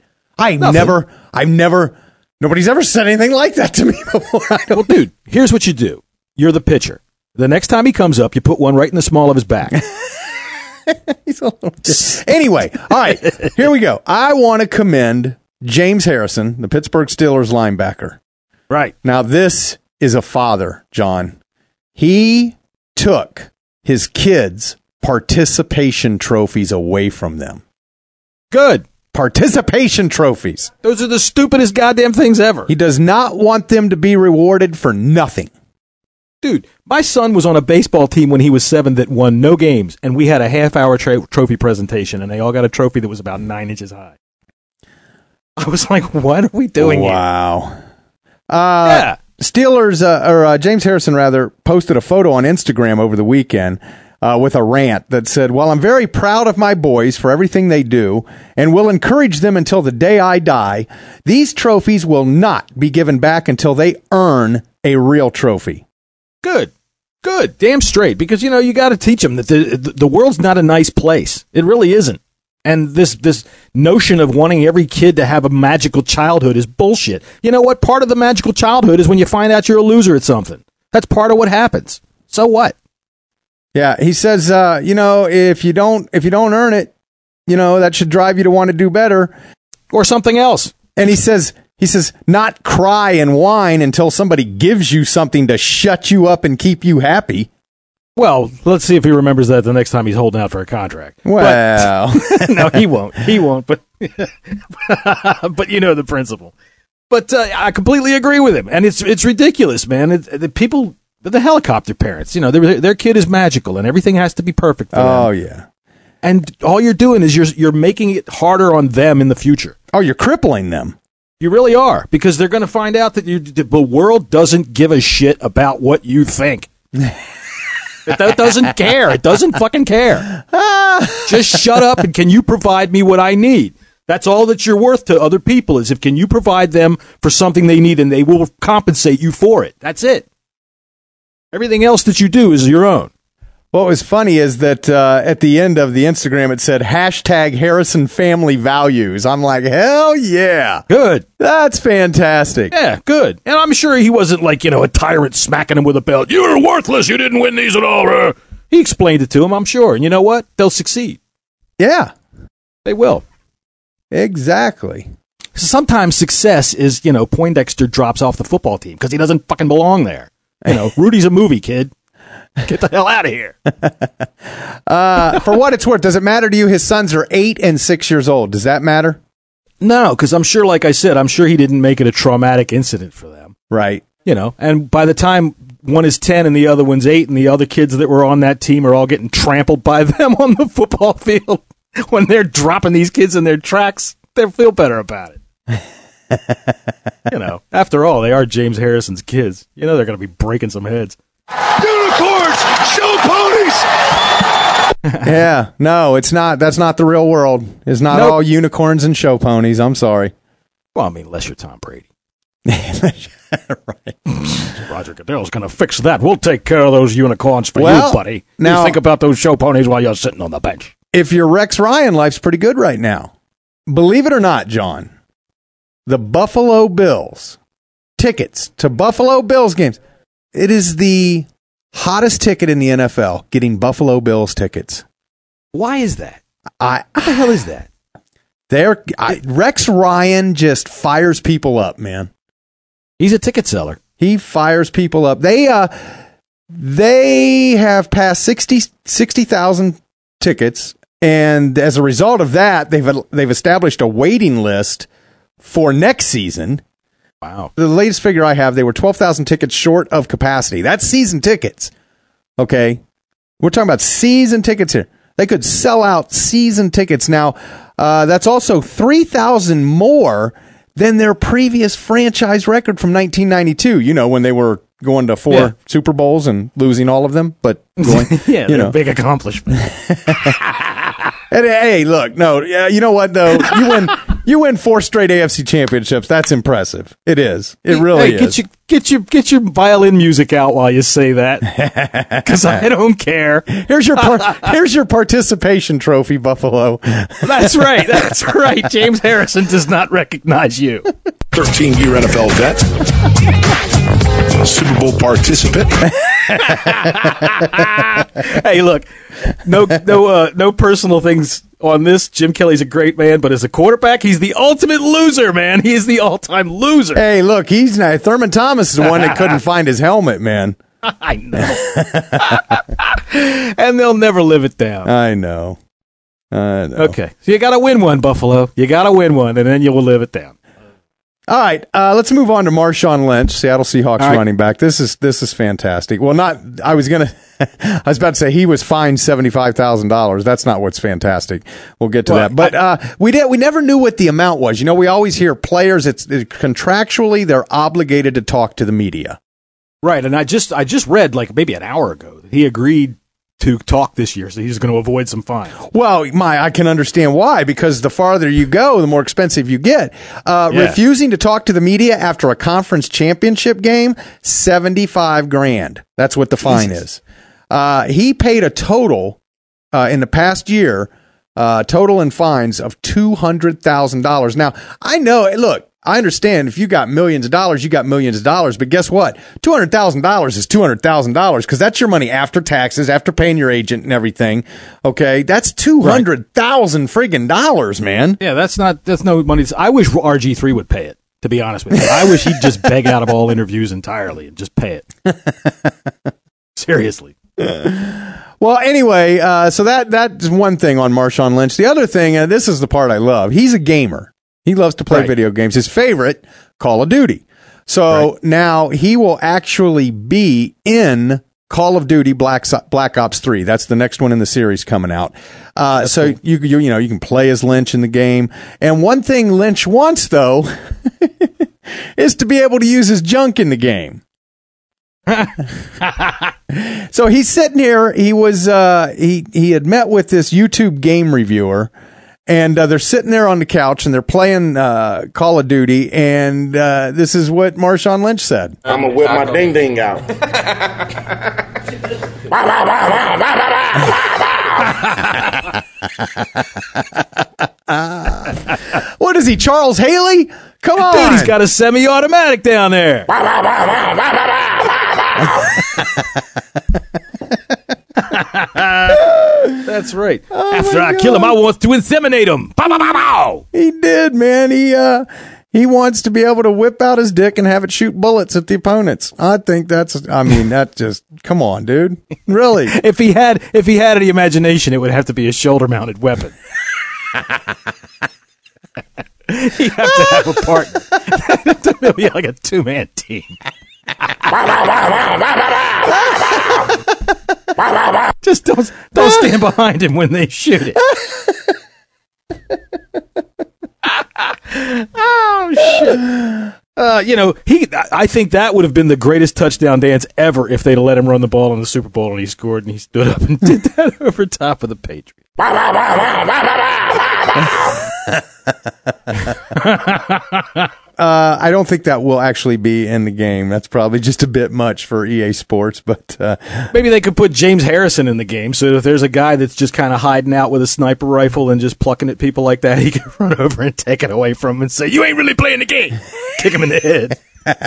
Nobody's ever said anything like that to me before. Well, dude, here's what you do. You're the pitcher. The next time he comes up, you put one right in the small of his back. He's a little anyway, all right, here we go. I want to commend James Harrison, the Pittsburgh Steelers linebacker. Right. Now, this is a father, John. He took his kids' participation trophies away from them. Good. Participation trophies. Those are the stupidest goddamn things ever. He does not want them to be rewarded for nothing. Dude, my son was on a baseball team when he was 7 that won no games, and we had a half-hour trophy presentation, and they all got a trophy that was about 9 inches high. I was like, what are we doing here? Wow. Yeah. Steelers, James Harrison, rather, posted a photo on Instagram over the weekend with a rant that said, "Well, I'm very proud of my boys for everything they do and will encourage them until the day I die. These trophies will not be given back until they earn a real trophy." Good. Damn straight. Because, you got to teach them that the world's not a nice place. It really isn't. And this notion of wanting every kid to have a magical childhood is bullshit. You know what? Part of the magical childhood is when you find out you're a loser at something. That's part of what happens. So what? Yeah, he says, if you don't earn it, that should drive you to want to do better or something else. And he says, not cry and whine until somebody gives you something to shut you up and keep you happy. Well, let's see if he remembers that the next time he's holding out for a contract. Well, no, he won't. He won't. But but you know the principle. But I completely agree with him, and it's ridiculous, man. The helicopter parents, their kid is magical, and everything has to be perfect for them. Oh yeah, and all you're doing is you're making it harder on them in the future. Oh, you're crippling them. You really are, because they're going to find out that the world doesn't give a shit about what you think. It doesn't care. It doesn't fucking care. Just shut up and can you provide me what I need? That's all that you're worth to other people, is if can you provide them for something they need and they will compensate you for it. That's it. Everything else that you do is your own. What was funny is that at the end of the Instagram, it said #Harrison Family Values. I'm like, hell yeah. Good. That's fantastic. Yeah, good. And I'm sure he wasn't like, a tyrant smacking him with a belt. You're worthless. You didn't win these at all. He explained it to him, I'm sure. And you know what? They'll succeed. Yeah. They will. Exactly. Sometimes success is, Poindexter drops off the football team because he doesn't fucking belong there. Rudy's a movie, kid. Get the hell out of here. For what it's worth, does it matter to you? His sons are 8 and 6 years old. Does that matter? No, because I'm sure, like I said, he didn't make it a traumatic incident for them. Right. And by the time one is 10 and the other one's 8 and the other kids that were on that team are all getting trampled by them on the football field, when they're dropping these kids in their tracks, they'll feel better about it. After all, they are James Harrison's kids. They're going to be breaking some heads. Unicorns, show ponies. Yeah, no, it's not. That's not the real world. It's not all unicorns and show ponies. I'm sorry. Well, I mean, unless you're Tom Brady. Right. Roger Goodell's going to fix that. We'll take care of those unicorns for you, buddy. Now, you think about those show ponies while you're sitting on the bench. If you're Rex Ryan, life's pretty good right now. Believe it or not, John, the Buffalo Bills tickets to Buffalo Bills games. It is the hottest ticket in the NFL, getting Buffalo Bills tickets. Why is that? What the hell is that? Rex Ryan just fires people up, man. He's a ticket seller. He fires people up. They have passed 60,000 tickets, and as a result of that, they've established a waiting list for next season. Wow. The latest figure I have, they were 12,000 tickets short of capacity. That's season tickets. Okay. We're talking about season tickets here. They could sell out season tickets. Now, that's also 3,000 more than their previous franchise record from 1992, when they were going to 4 Super Bowls and losing all of them, but going, a big accomplishment. And hey, look, no, you know what though? You win 4 straight AFC championships. That's impressive. It is. It really is. Get your violin music out while you say that, because I don't care. Here's your participation trophy, Buffalo. That's right. That's right. James Harrison does not recognize you. 13-year NFL vet. Super Bowl participant. Hey, look, no personal things on this. Jim Kelly's a great man, but as a quarterback, he's the ultimate loser, man. He is the all-time loser. Hey, look, he's not. Thurman Thomas is the one that couldn't find his helmet, man. I know. And they'll never live it down. I know. Okay, so you got to win one, Buffalo. You got to win one, and then you will live it down. All right, let's move on to Marshawn Lynch, Seattle Seahawks running back. This is fantastic. Well, I was gonna I was about to say he was fined $75,000. That's not what's fantastic. We'll get to that. But we never knew what the amount was. You know, we always hear players, it's contractually they're obligated to talk to the media. Right, and I just read like maybe an hour ago that he agreed to talk this year, so he's going to avoid some fines. Well, I can understand why, because the farther you go, the more expensive you get. Refusing to talk to the media after a conference championship game, $75,000. That's what the fine is. He paid a total in the past year, total in fines of $200,000. Now, I know, look, I understand if you got millions of dollars, you got millions of dollars, but guess what? $200,000 is $200,000 because that's your money after taxes, after paying your agent and everything. Okay, that's $200,000 friggin' dollars, man. Yeah, that's no money. I wish RG3 would pay it. To be honest with you, I wish he'd just beg out of all interviews entirely and just pay it. Seriously. Well, anyway, so that's one thing on Marshawn Lynch. The other thing, and this is the part I love, he's a gamer. He loves to play video games. His favorite, Call of Duty. So now he will actually be in Call of Duty Black Ops 3. That's the next one in the series coming out. So cool. You can play as Lynch in the game. And one thing Lynch wants, though, is to be able to use his junk in the game. So he's sitting here. He was he had met with this YouTube game reviewer. And they're sitting there on the couch and they're playing Call of Duty, and this is what Marshawn Lynch said. I'm going to whip my ding-ding out. What is he, Charles Haley? Come on. Dude, he's got a semi-automatic down there. That's right. After I kill him, I want to inseminate him. Bow, bow, bow, bow. He did, man. He wants to be able to whip out his dick and have it shoot bullets at the opponents. I think that just, come on, dude. Really? If he had any imagination, it would have to be a shoulder-mounted weapon. You have to have a partner. It would be like a two-man team. Just don't stand behind him when they shoot it. Oh shit! I think that would have been the greatest touchdown dance ever if they'd let him run the ball in the Super Bowl and he scored and he stood up and did that over top of the Patriots. I don't think that will actually be in the game. That's probably just a bit much for EA Sports, but maybe they could put James Harrison in the game, so if there's a guy that's just kind of hiding out with a sniper rifle and just plucking at people like that, he can run over and take it away from him and say, "You ain't really playing the game." Kick him in the head.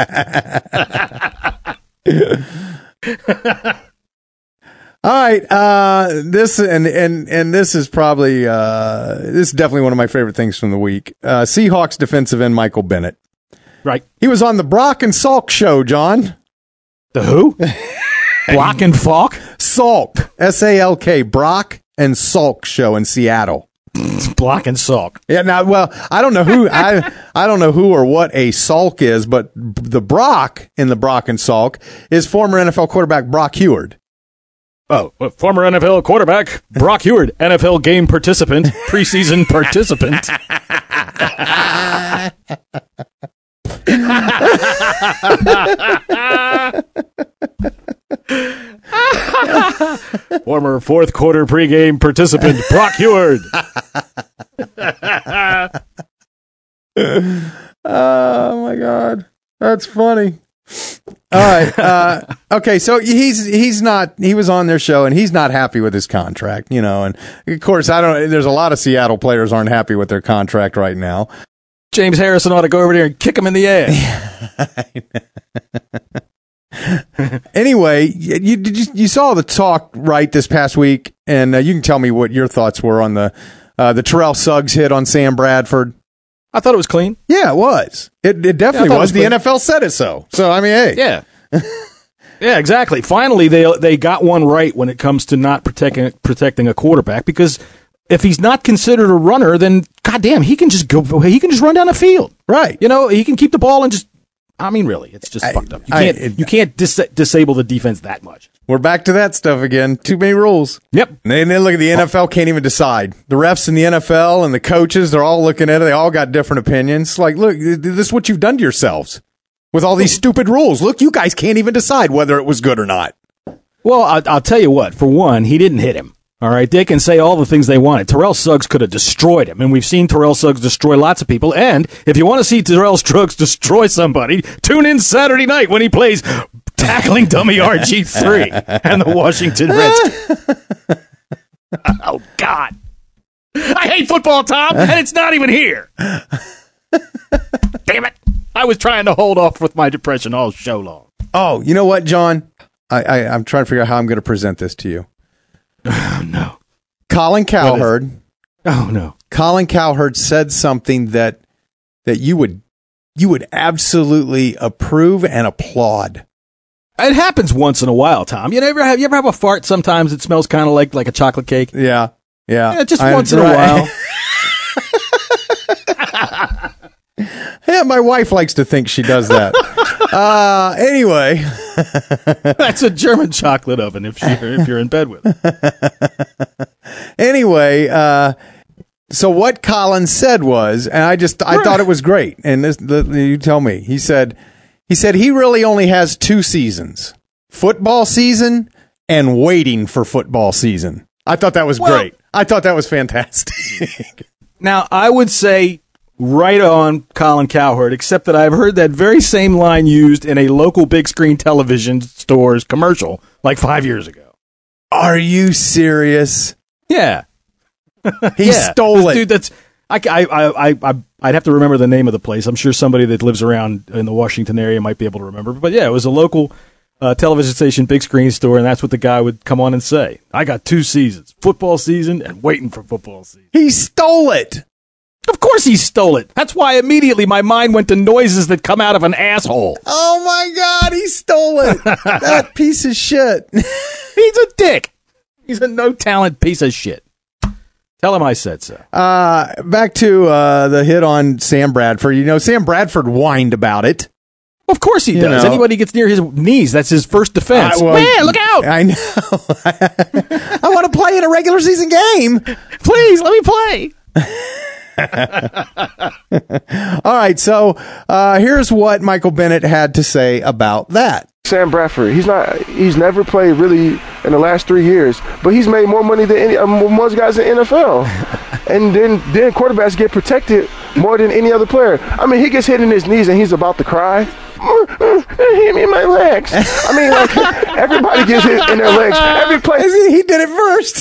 All right, this and this is probably this is definitely one of my favorite things from the week. Seahawks defensive end Michael Bennett. Right. He was on the Brock and Salk show, John. The who? Brock and Falk? Salk. S-A-L-K. Brock and Salk show in Seattle. It's Brock and Salk. Yeah, now, well, I don't know who I don't know who or what a Salk is, but the Brock in the Brock and Salk is former NFL quarterback Brock Huard. Oh, well, former NFL quarterback Brock Huard, NFL game participant, preseason participant. Former fourth quarter pregame participant Brock Huard. Oh my God, that's funny. All right. Okay. So he was on their show and he's not happy with his contract, and of course there's a lot of Seattle players aren't happy with their contract right now. James Harrison ought to go over there and kick him in the ass. Anyway, you saw the talk right this past week, and you can tell me what your thoughts were on the Terrell Suggs hit on Sam Bradford. I thought it was clean. Yeah, it was. It definitely was. The NFL said it so. So, I mean, hey. Yeah. Yeah, exactly. Finally, they got one right when it comes to not protecting a quarterback, because if he's not considered a runner, then goddamn, he can just run down the field. Right. He can keep the ball and just I mean, really, it's just fucked up. You can't disable the defense that much. We're back to that stuff again. Too many rules. Yep. And then look at the NFL, can't even decide. The refs in the NFL and the coaches, they're all looking at it. They all got different opinions. Like, look, this is what you've done to yourselves with all these stupid rules. Look, you guys can't even decide whether it was good or not. Well, I'll tell you what. For one, he didn't hit him. All right, they can say all the things they wanted. Terrell Suggs could have destroyed him, and we've seen Terrell Suggs destroy lots of people. And if you want to see Terrell Suggs destroy somebody, tune in Saturday night when he plays tackling dummy RG3 and the Washington Redskins. Oh, God. I hate football, Tom, and it's not even here. Damn it. I was trying to hold off with my depression all show long. Oh, you know what, John? I'm trying to figure out how I'm going to present this to you. Oh, no. Colin Cowherd. Oh, no. Colin Cowherd said something that you would absolutely approve and applaud. It happens once in a while, Tom. You ever have a fart sometimes that smells kind of like a chocolate cake? Yeah. Just once in a while. Yeah, my wife likes to think she does that. Anyway. That's a German chocolate oven if you're in bed with it. Anyway, so what Colin said was, and I thought it was great. And you tell me. He said he really only has 2 seasons. Football season and waiting for football season. I thought that was great. I thought that was fantastic. Now, I would say right on Colin Cowherd, except that I've heard that very same line used in a local big screen television store's commercial like 5 years ago. Are you serious? Yeah. He stole it. Dude, that's I'd have to remember the name of the place. I'm sure somebody that lives around in the Washington area might be able to remember. But yeah, it was a local television station, big screen store, and that's what the guy would come on and say. I got 2 seasons, football season and waiting for football season. He stole it. Of course he stole it. That's why immediately my mind went to noises that come out of an asshole. Oh, my God, he stole it. That piece of shit. He's a dick. He's a no-talent piece of shit. Tell him I said so. Back to the hit on Sam Bradford. You know, Sam Bradford whined about it. Of course he does. Anybody gets near his knees, that's his first defense. Man, look out! I know. I want to play in a regular season game. Please, let me play. All right, so here's what Michael Bennett had to say about that. Sam Bradford, he's never played really in the last 3 years, but he's made more money than most guys in the NFL. And then quarterbacks get protected more than any other player. I mean, he gets hit in his knees and he's about to cry. Hit me in my legs. I mean, like, everybody gets hit in their legs. Every play. He did it first.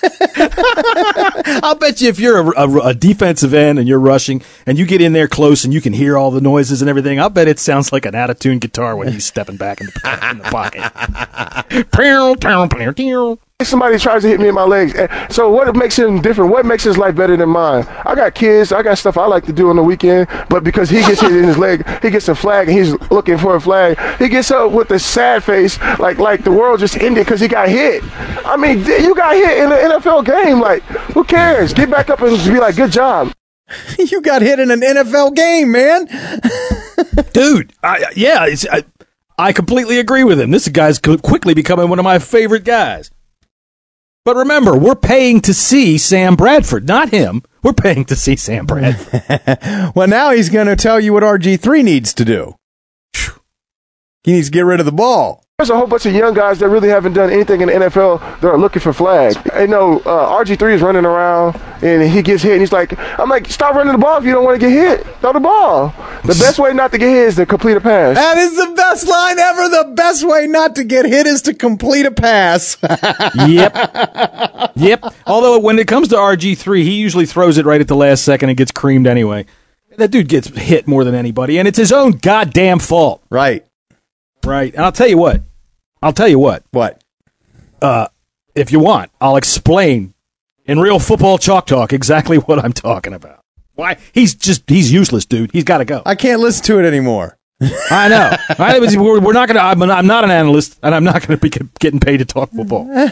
I'll bet you if you're a defensive end and you're rushing and you get in there close and you can hear all the noises and everything, I'll bet it sounds like an out-of-tune guitar when he's stepping back in the pocket. Somebody tries to hit me in my legs. So what makes him different? What makes his life better than mine? I got kids. I got stuff I like to do on the weekend. But because he gets hit in his leg, he gets a flag and he's looking for a flag. He gets up with a sad face like the world just ended because he got hit. I mean, you got hit in an NFL game. Like, who cares? Get back up and be like, good job. You got hit in an NFL game, man. Dude, I completely agree with him. This guy's quickly becoming one of my favorite guys. But remember, we're paying to see Sam Bradford, not him. We're paying to see Sam Bradford. Well, now he's going to tell you what RG3 needs to do. He needs to get rid of the ball. There's a whole bunch of young guys that really haven't done anything in the NFL that are looking for flags. I know RG3 is running around and he gets hit and he's like, I'm like, stop running the ball if you don't want to get hit. Throw the ball. The best way not to get hit is to complete a pass. That is the best line ever. The best way not to get hit is to complete a pass. Yep. Although when it comes to RG3, he usually throws it right at the last second and gets creamed anyway. That dude gets hit more than anybody, and it's his own goddamn fault. Right. And I'll tell you what. What? If you want, I'll explain in real football chalk talk exactly what I'm talking about. Why? He's useless, dude. He's got to go. I can't listen to it anymore. I know. We're not going to. I'm not an analyst, and I'm not going to be getting paid to talk football.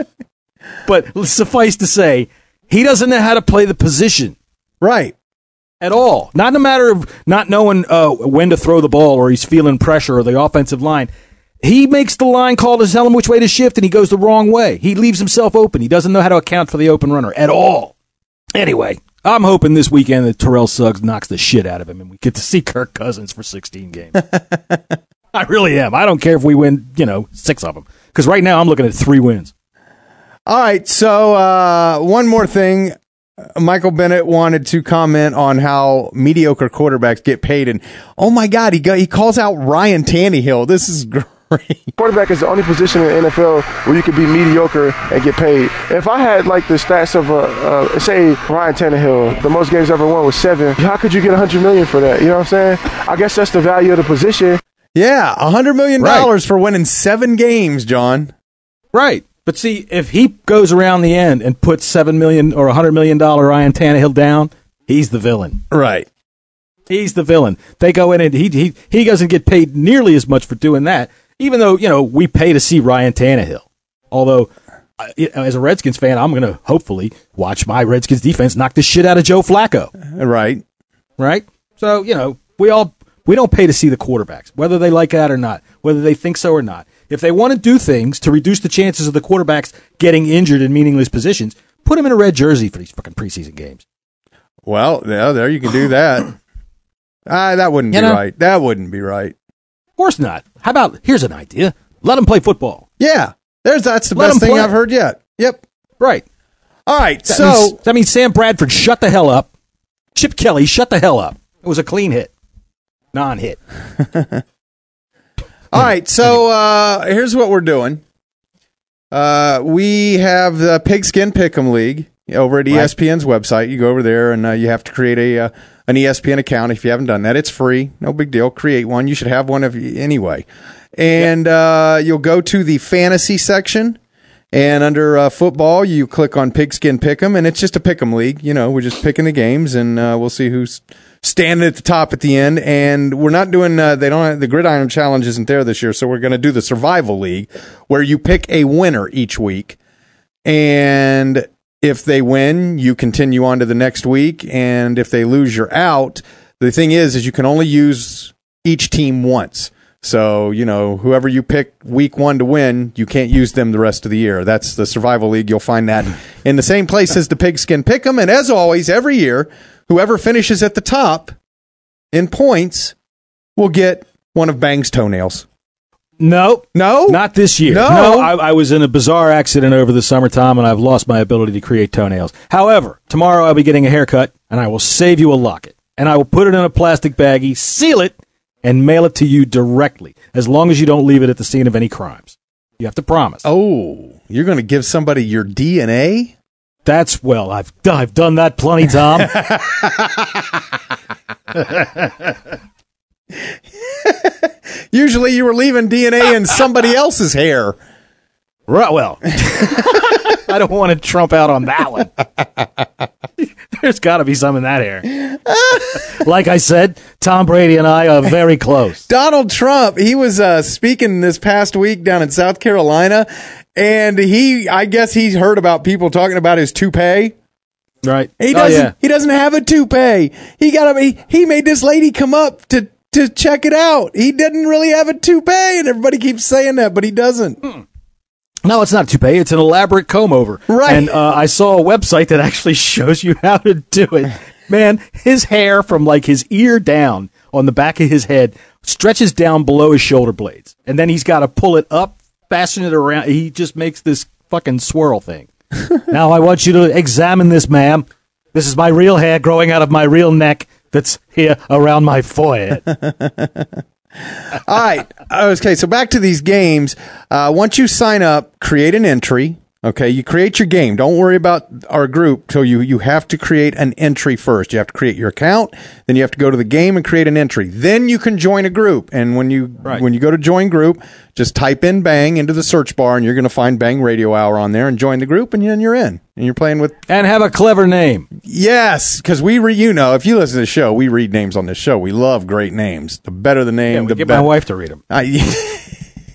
But suffice to say, he doesn't know how to play the position. Right. At all. Not in a matter of not knowing when to throw the ball or he's feeling pressure or the offensive line. He makes the line call to tell him which way to shift, and he goes the wrong way. He leaves himself open. He doesn't know how to account for the open runner at all. Anyway, I'm hoping this weekend that Terrell Suggs knocks the shit out of him and we get to see Kirk Cousins for 16 games. I really am. I don't care if we win, 6 of them. Because right now I'm looking at 3 wins. All right, so one more thing. Michael Bennett wanted to comment on how mediocre quarterbacks get paid, and oh my God, he calls out Ryan Tannehill. This is great. Quarterback is the only position in the NFL where you can be mediocre and get paid. If I had like the stats of say Ryan Tannehill, the most games ever won was 7. How could you get $100 million for that? You know what I'm saying? I guess that's the value of the position. Yeah, $100 million for winning 7 games, John. Right. But see, if he goes around the end and puts $7 million or $100 million Ryan Tannehill down, he's the villain. Right. He's the villain. They go in and he doesn't get paid nearly as much for doing that, even though, we pay to see Ryan Tannehill. Although, as a Redskins fan, I'm going to hopefully watch my Redskins defense knock the shit out of Joe Flacco. Right. Right? So, we don't pay to see the quarterbacks, whether they like that or not, whether they think so or not. If they want to do things to reduce the chances of the quarterbacks getting injured in meaningless positions, put them in a red jersey for these fucking preseason games. Well, yeah, there you can do that. That wouldn't be right. That wouldn't be right. Of course not. How about, here's an idea. Let them play football. Yeah. That's the best thing I've heard yet. Yep. Right. All right. That means Sam Bradford, shut the hell up. Chip Kelly, shut the hell up. It was a clean hit. Non-hit. All right, so here's what we're doing. We have the Pigskin Pick'em League over at ESPN's website. You go over there, and you have to create an ESPN account if you haven't done that. It's free. No big deal. Create one. You should have one anyway. And you'll go to the fantasy section, and under football, you click on Pigskin Pick'em, and it's just a Pick'em League. We're just picking the games, and we'll see who's standing at the top at the end. And we're not doing the Gridiron Challenge isn't there this year, so we're going to do the Survival League, where you pick a winner each week, and if they win, you continue on to the next week, and if they lose, you're out. The thing is you can only use each team once. So, whoever you pick week 1 to win, you can't use them the rest of the year. That's the Survival League. You'll find that in the same place as the Pigskin Pick'em. And as always, every year, whoever finishes at the top in points will get one of Bang's toenails. No. No? Not this year. No, I was in a bizarre accident over the summertime, and I've lost my ability to create toenails. However, tomorrow I'll be getting a haircut, and I will save you a locket. And I will put it in a plastic baggie, seal it, and mail it to you directly, as long as you don't leave it at the scene of any crimes. You have to promise. Oh, you're going to give somebody your DNA? I've done that plenty, Tom. Usually you were leaving DNA in somebody else's hair. Right, well, I don't want to trump out on that one. There's got to be some in that hair. Like I said, Tom Brady and I are very close. Donald Trump, he was speaking this past week down in South Carolina, and I guess he's heard about people talking about his toupee. Right. He doesn't have a toupee. He made this lady come up to check it out. He didn't really have a toupee, and everybody keeps saying that, but he doesn't. No, it's not a toupee. It's an elaborate comb over. Right. And I saw a website that actually shows you how to do it. Man, his hair from like his ear down on the back of his head stretches down below his shoulder blades. And then he's got to pull it up, fasten it around. He just makes this fucking swirl thing. Now I want you to examine this, ma'am. This is my real hair growing out of my real neck that's here around my forehead. All right. Okay, so back to these games. Once you sign up, create an entry. Okay, you create your game. Don't worry about our group. So you have to create an entry first. You have to create your account. Then you have to go to the game and create an entry. Then you can join a group. And when you go to join group, just type in Bang into the search bar, and you're going to find Bang Radio Hour on there, and join the group, and then you're in. And you're playing with... And have a clever name. Yes, because if you listen to the show, we read names on this show. We love great names. The better the name, the get better. My wife to read them.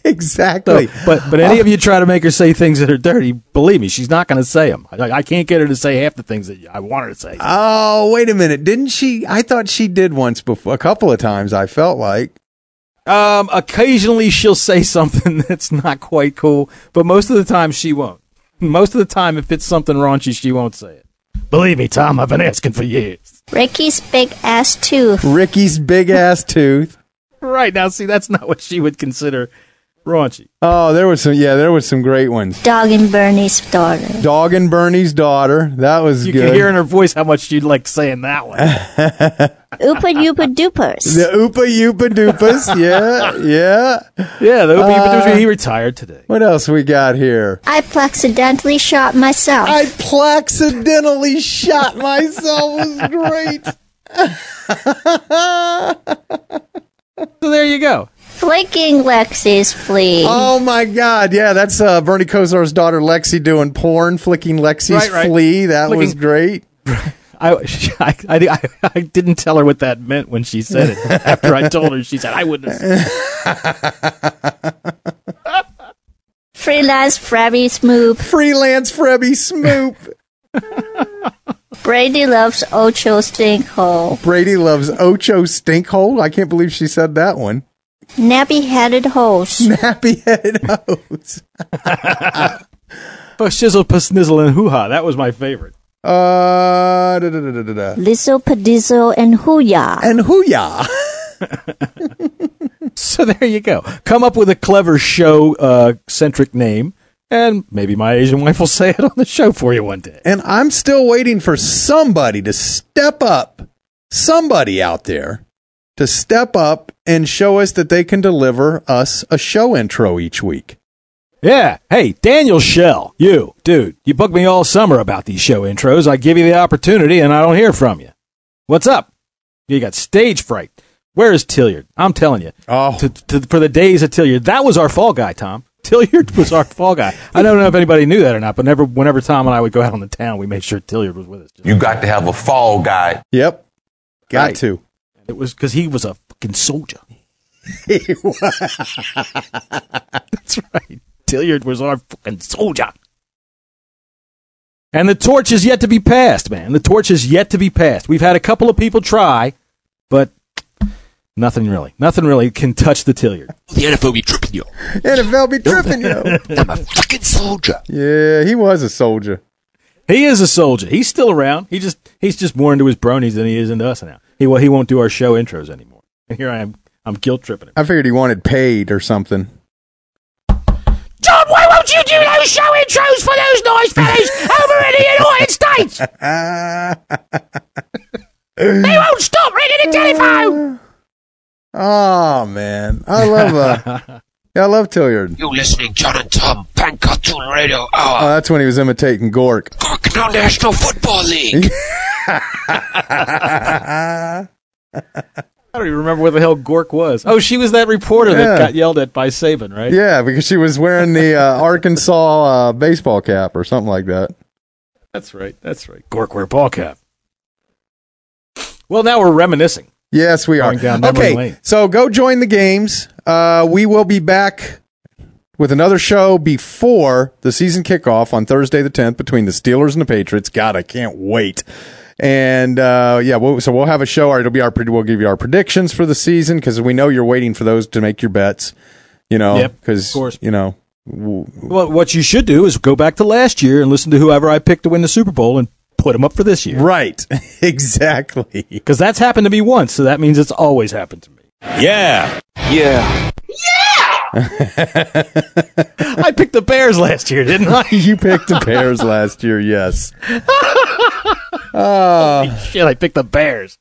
Exactly. So, but any of you try to make her say things that are dirty, believe me, she's not going to say them. I can't get her to say half the things that I want her to say. Oh, wait a minute. Didn't she? I thought she did once before. A couple of times, I felt like. Occasionally she'll say something that's not quite cool, but most of the time she won't. Most of the time, if it's something raunchy, she won't say it. Believe me, Tom, I've been asking for years. Ricky's big ass tooth. Ricky's big ass tooth. Right, now see, that's not what she would consider raunchy. Oh, there was some great ones. Dog and Bernie's daughter. Dog and Bernie's daughter. That was good. You can hear in her voice how much she'd like saying that one. Oopa Yoopa Doopers. The Oopa Yoopa Doopas. Yeah. Yeah, the Oopa Yoopa Doopers. He retired today. What else we got here? I accidentally shot myself. I accidentally shot myself. Was great. So there you go. Flicking Lexi's flea. Oh my God! Yeah, that's Bernie Kosar's daughter Lexi doing porn, flicking Lexi's flea. That was great. I didn't tell her what that meant when she said it. After I told her, she said I wouldn't have said it. Freelance Frebby Smoop. Freelance Frebby Smoop. Brady loves Ocho Stinkhole. Brady loves Ocho Stinkhole. I can't believe she said that one. Nappy-headed hose. Nappy-headed hose. Shizzle, snizzle, and hoo-ha. That was my favorite. Lizzo, Padizzo, and hoo-ya. And hoo-ya. So there you go. Come up with a clever show-centric name, and maybe my Asian wife will say it on the show for you one day. And I'm still waiting for somebody to step up. Somebody out there to step up and show us that they can deliver us a show intro each week. Yeah. Hey, Daniel Shell, you booked me all summer about these show intros. I give you the opportunity, and I don't hear from you. What's up? You got stage fright. Where is Tilliard? I'm telling you. Oh. For the days of Tilliard. That was our fall guy, Tom. Tilliard was our fall guy. I don't know if anybody knew that or not, but whenever Tom and I would go out on the town, we made sure Tilliard was with us. You got to have a fall guy. Yep. Got to. It was because he was a fucking soldier. He was. That's right. Tilliard was our fucking soldier. And the torch is yet to be passed, man. The torch is yet to be passed. We've had a couple of people try, but nothing really can touch the Tilliard. The NFL be tripping you. NFL be tripping you. I'm a fucking soldier. Yeah, he was a soldier. He is a soldier. He's still around. He's just more into his bronies than he is into us now. He won't do our show intros anymore. And here I am. I'm guilt tripping him. I figured he wanted paid or something. John, why won't you do those show intros for those nice fellas over in the United States? They won't stop ringing the telephone. Oh man, I love Tilliard. You're listening, John and Tom, Pan Cartoon Radio Hour. Oh, that's when he was imitating Gork. Gork, no National Football League. I don't even remember what the hell Gork was. Oh, she was that reporter that got yelled at by Saban, right? Yeah, because she was wearing the Arkansas baseball cap or something like that. That's right. Gork wear ball cap. Well, now we're reminiscing. Yes, we are. Okay, so go join the games. We will be back with another show before the season kickoff on Thursday the 10th between the Steelers and the Patriots. God, I can't wait. And so we'll have a show. We'll give you our predictions for the season because we know you're waiting for those to make your bets. Because of course. Well, what you should do is go back to last year and listen to whoever I picked to win the Super Bowl and put them up for this year. Right, exactly. Because that's happened to me once, so that means it's always happened to me. Yeah. I picked the Bears last year, didn't I? You picked the Bears last year, yes. Holy shit, I picked the Bears.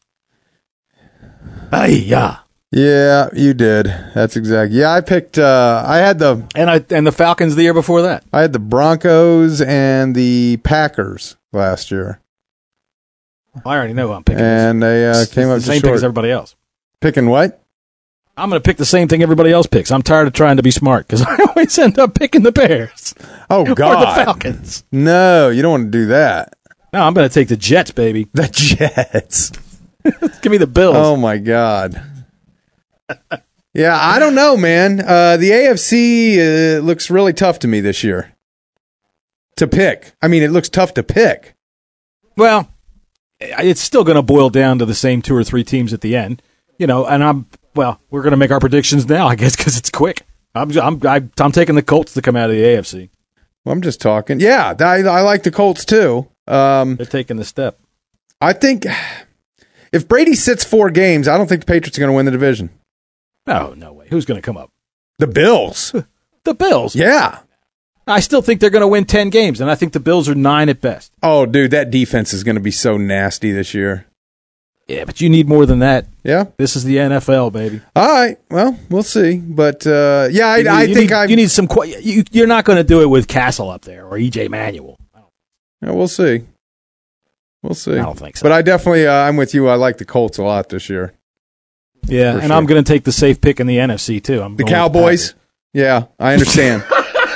Yeah, you did. That's exactly. Yeah, I picked. I had the and the Falcons the year before that. I had the Broncos and the Packers last year. I already know who I'm picking. And they came up the same short. pick as everybody else. Picking what? I'm going to pick the same thing everybody else picks. I'm tired of trying to be smart because I always end up picking the Bears. Oh, God. Or the Falcons. No, you don't want to do that. No, I'm going to take the Jets, baby. The Jets. Give me the Bills. Oh, my God. Yeah, I don't know, man. The AFC looks really tough to me this year to pick. I mean, it looks tough to pick. Well, it's still going to boil down to the same 2 or 3 teams at the end, and we're going to make our predictions now, I guess, because it's quick. I'm taking the Colts to come out of the AFC. Well, I'm just talking. Yeah, I like the Colts too. They're taking the step. I think if Brady sits 4 games, I don't think the Patriots are going to win the division. Oh, no way. Who's going to come up? The Bills. The Bills? Yeah. I still think they're going to win 10 games, and I think the Bills are 9 at best. Oh, dude, that defense is going to be so nasty this year. Yeah, but you need more than that. Yeah? This is the NFL, baby. All right. Well, we'll see. But, I think you need some... You're not going to do it with Castle up there or E.J. Manuel. Yeah, we'll see. We'll see. I don't think so. But I definitely... I'm with you. I like the Colts a lot this year. Yeah, and sure. I'm going to take the safe pick in the NFC, too. The Cowboys? Yeah, I understand.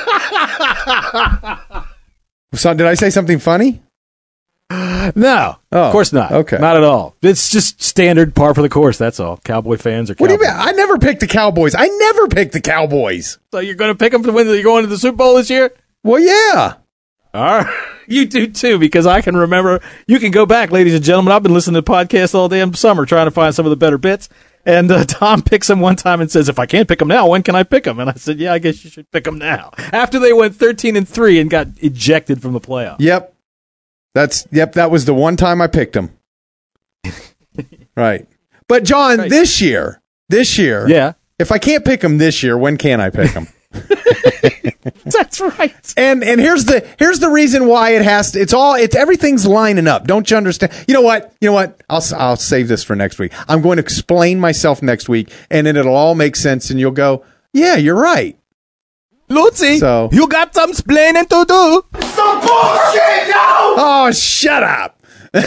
So, did I say something funny? No, of course not. Okay. Not at all. It's just standard par for the course, that's all. Cowboy fans are Cowboys. What do you mean? I never picked the Cowboys. So you're going to pick them to win? You're going to the Super Bowl this year? Well, yeah. All right. You do, too, because I can remember. You can go back, ladies and gentlemen. I've been listening to podcasts all damn summer trying to find some of the better bits. And Tom picks them one time and says, if I can't pick them now, when can I pick them? And I said, yeah, I guess you should pick them now. After they went 13-3 and got ejected from the playoffs. Yep. That was the one time I picked them. Right. But, John, right. This year, yeah. If I can't pick them this year, when can I pick them? That's right. And here's the reason why it has to. It's everything's lining up. Don't you understand? You know what? I'll save this for next week. I'm going to explain myself next week, and then it'll all make sense, and you'll go, yeah, you're right. Lucy, so you got some splaining to do. Some bullshit, no! Oh, shut up.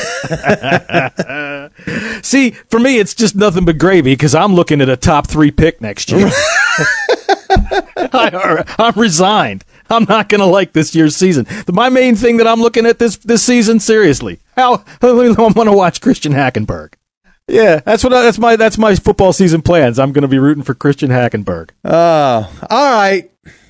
See, for me, it's just nothing but gravy because I'm looking at a top 3 pick next year. I'm resigned. I'm not going to like this year's season. My main thing that I'm looking at this season, seriously, I want to watch Christian Hackenberg. Yeah, that's my football season plans. I'm going to be rooting for Christian Hackenberg. All right.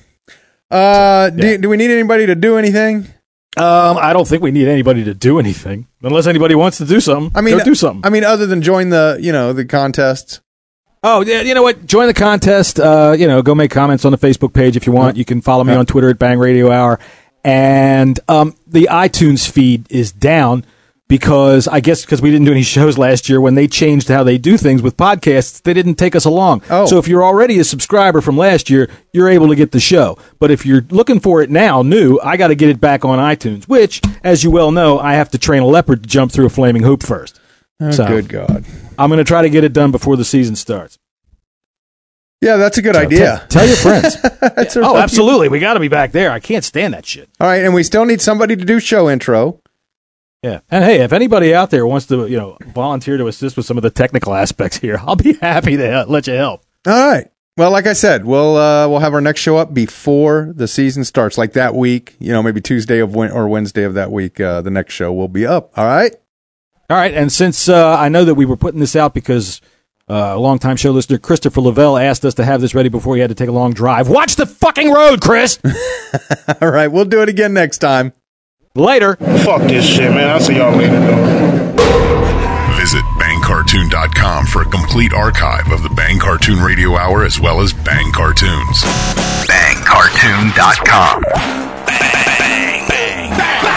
Do we need anybody to do anything? I don't think we need anybody to do anything unless anybody wants to do something. Go do something. I mean, other than join the contests. Oh, yeah, you know what? Join the contest. Go make comments on the Facebook page if you want. You can follow me on Twitter at Bang Radio Hour. And the iTunes feed is down because we didn't do any shows last year. When they changed how they do things with podcasts, they didn't take us along. Oh. So if you're already a subscriber from last year, you're able to get the show. But if you're looking for it now, new, I got to get it back on iTunes, which, as you well know, I have to train a leopard to jump through a flaming hoop first. Oh, so, good God. I'm going to try to get it done before the season starts. Yeah, that's a good idea. Tell your friends. Absolutely. We got to be back there. I can't stand that shit. All right, and we still need somebody to do show intro. Yeah. And hey, if anybody out there wants to, volunteer to assist with some of the technical aspects here, I'll be happy to let you help. All right. Well, like I said, we'll have our next show up before the season starts, like that week, maybe Tuesday or Wednesday of that week, the next show will be up. All right? All right, and since I know that we were putting this out because a longtime show listener, Christopher Lavelle, asked us to have this ready before he had to take a long drive. Watch the fucking road, Chris! All right, we'll do it again next time. Later. Fuck this shit, man. I'll see y'all later, though. Visit BangCartoon.com for a complete archive of the Bang Cartoon Radio Hour as well as Bang Cartoons. BangCartoon.com. Bang, bang, bang,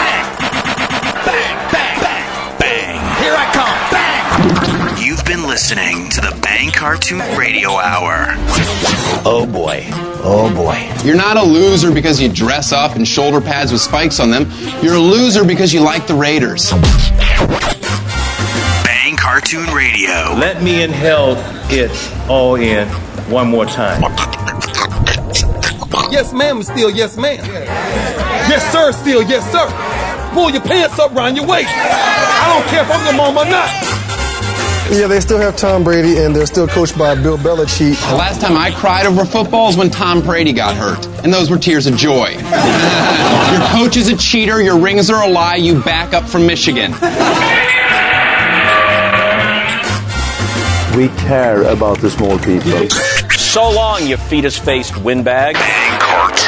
bang, bang, bang, bang. Here I come, bang. You've been listening to the Bang Cartoon Radio Hour. Oh boy. Oh boy. You're not a loser because you dress up in shoulder pads with spikes on them. You're a loser because you like the Raiders. Bang Cartoon Radio. Let me inhale it all in one more time. Yes, ma'am, is still yes, ma'am. Yes, sir, still yes, sir. Pull your pants up around your waist. I don't care if I'm your mom or not. Yeah, they still have Tom Brady, and they're still coached by Bill Belichick. The last time I cried over football is when Tom Brady got hurt, and those were tears of joy. Your coach is a cheater, your rings are a lie, you back up from Michigan. We care about the small people. So long, you fetus-faced windbag. Bang Cartoon.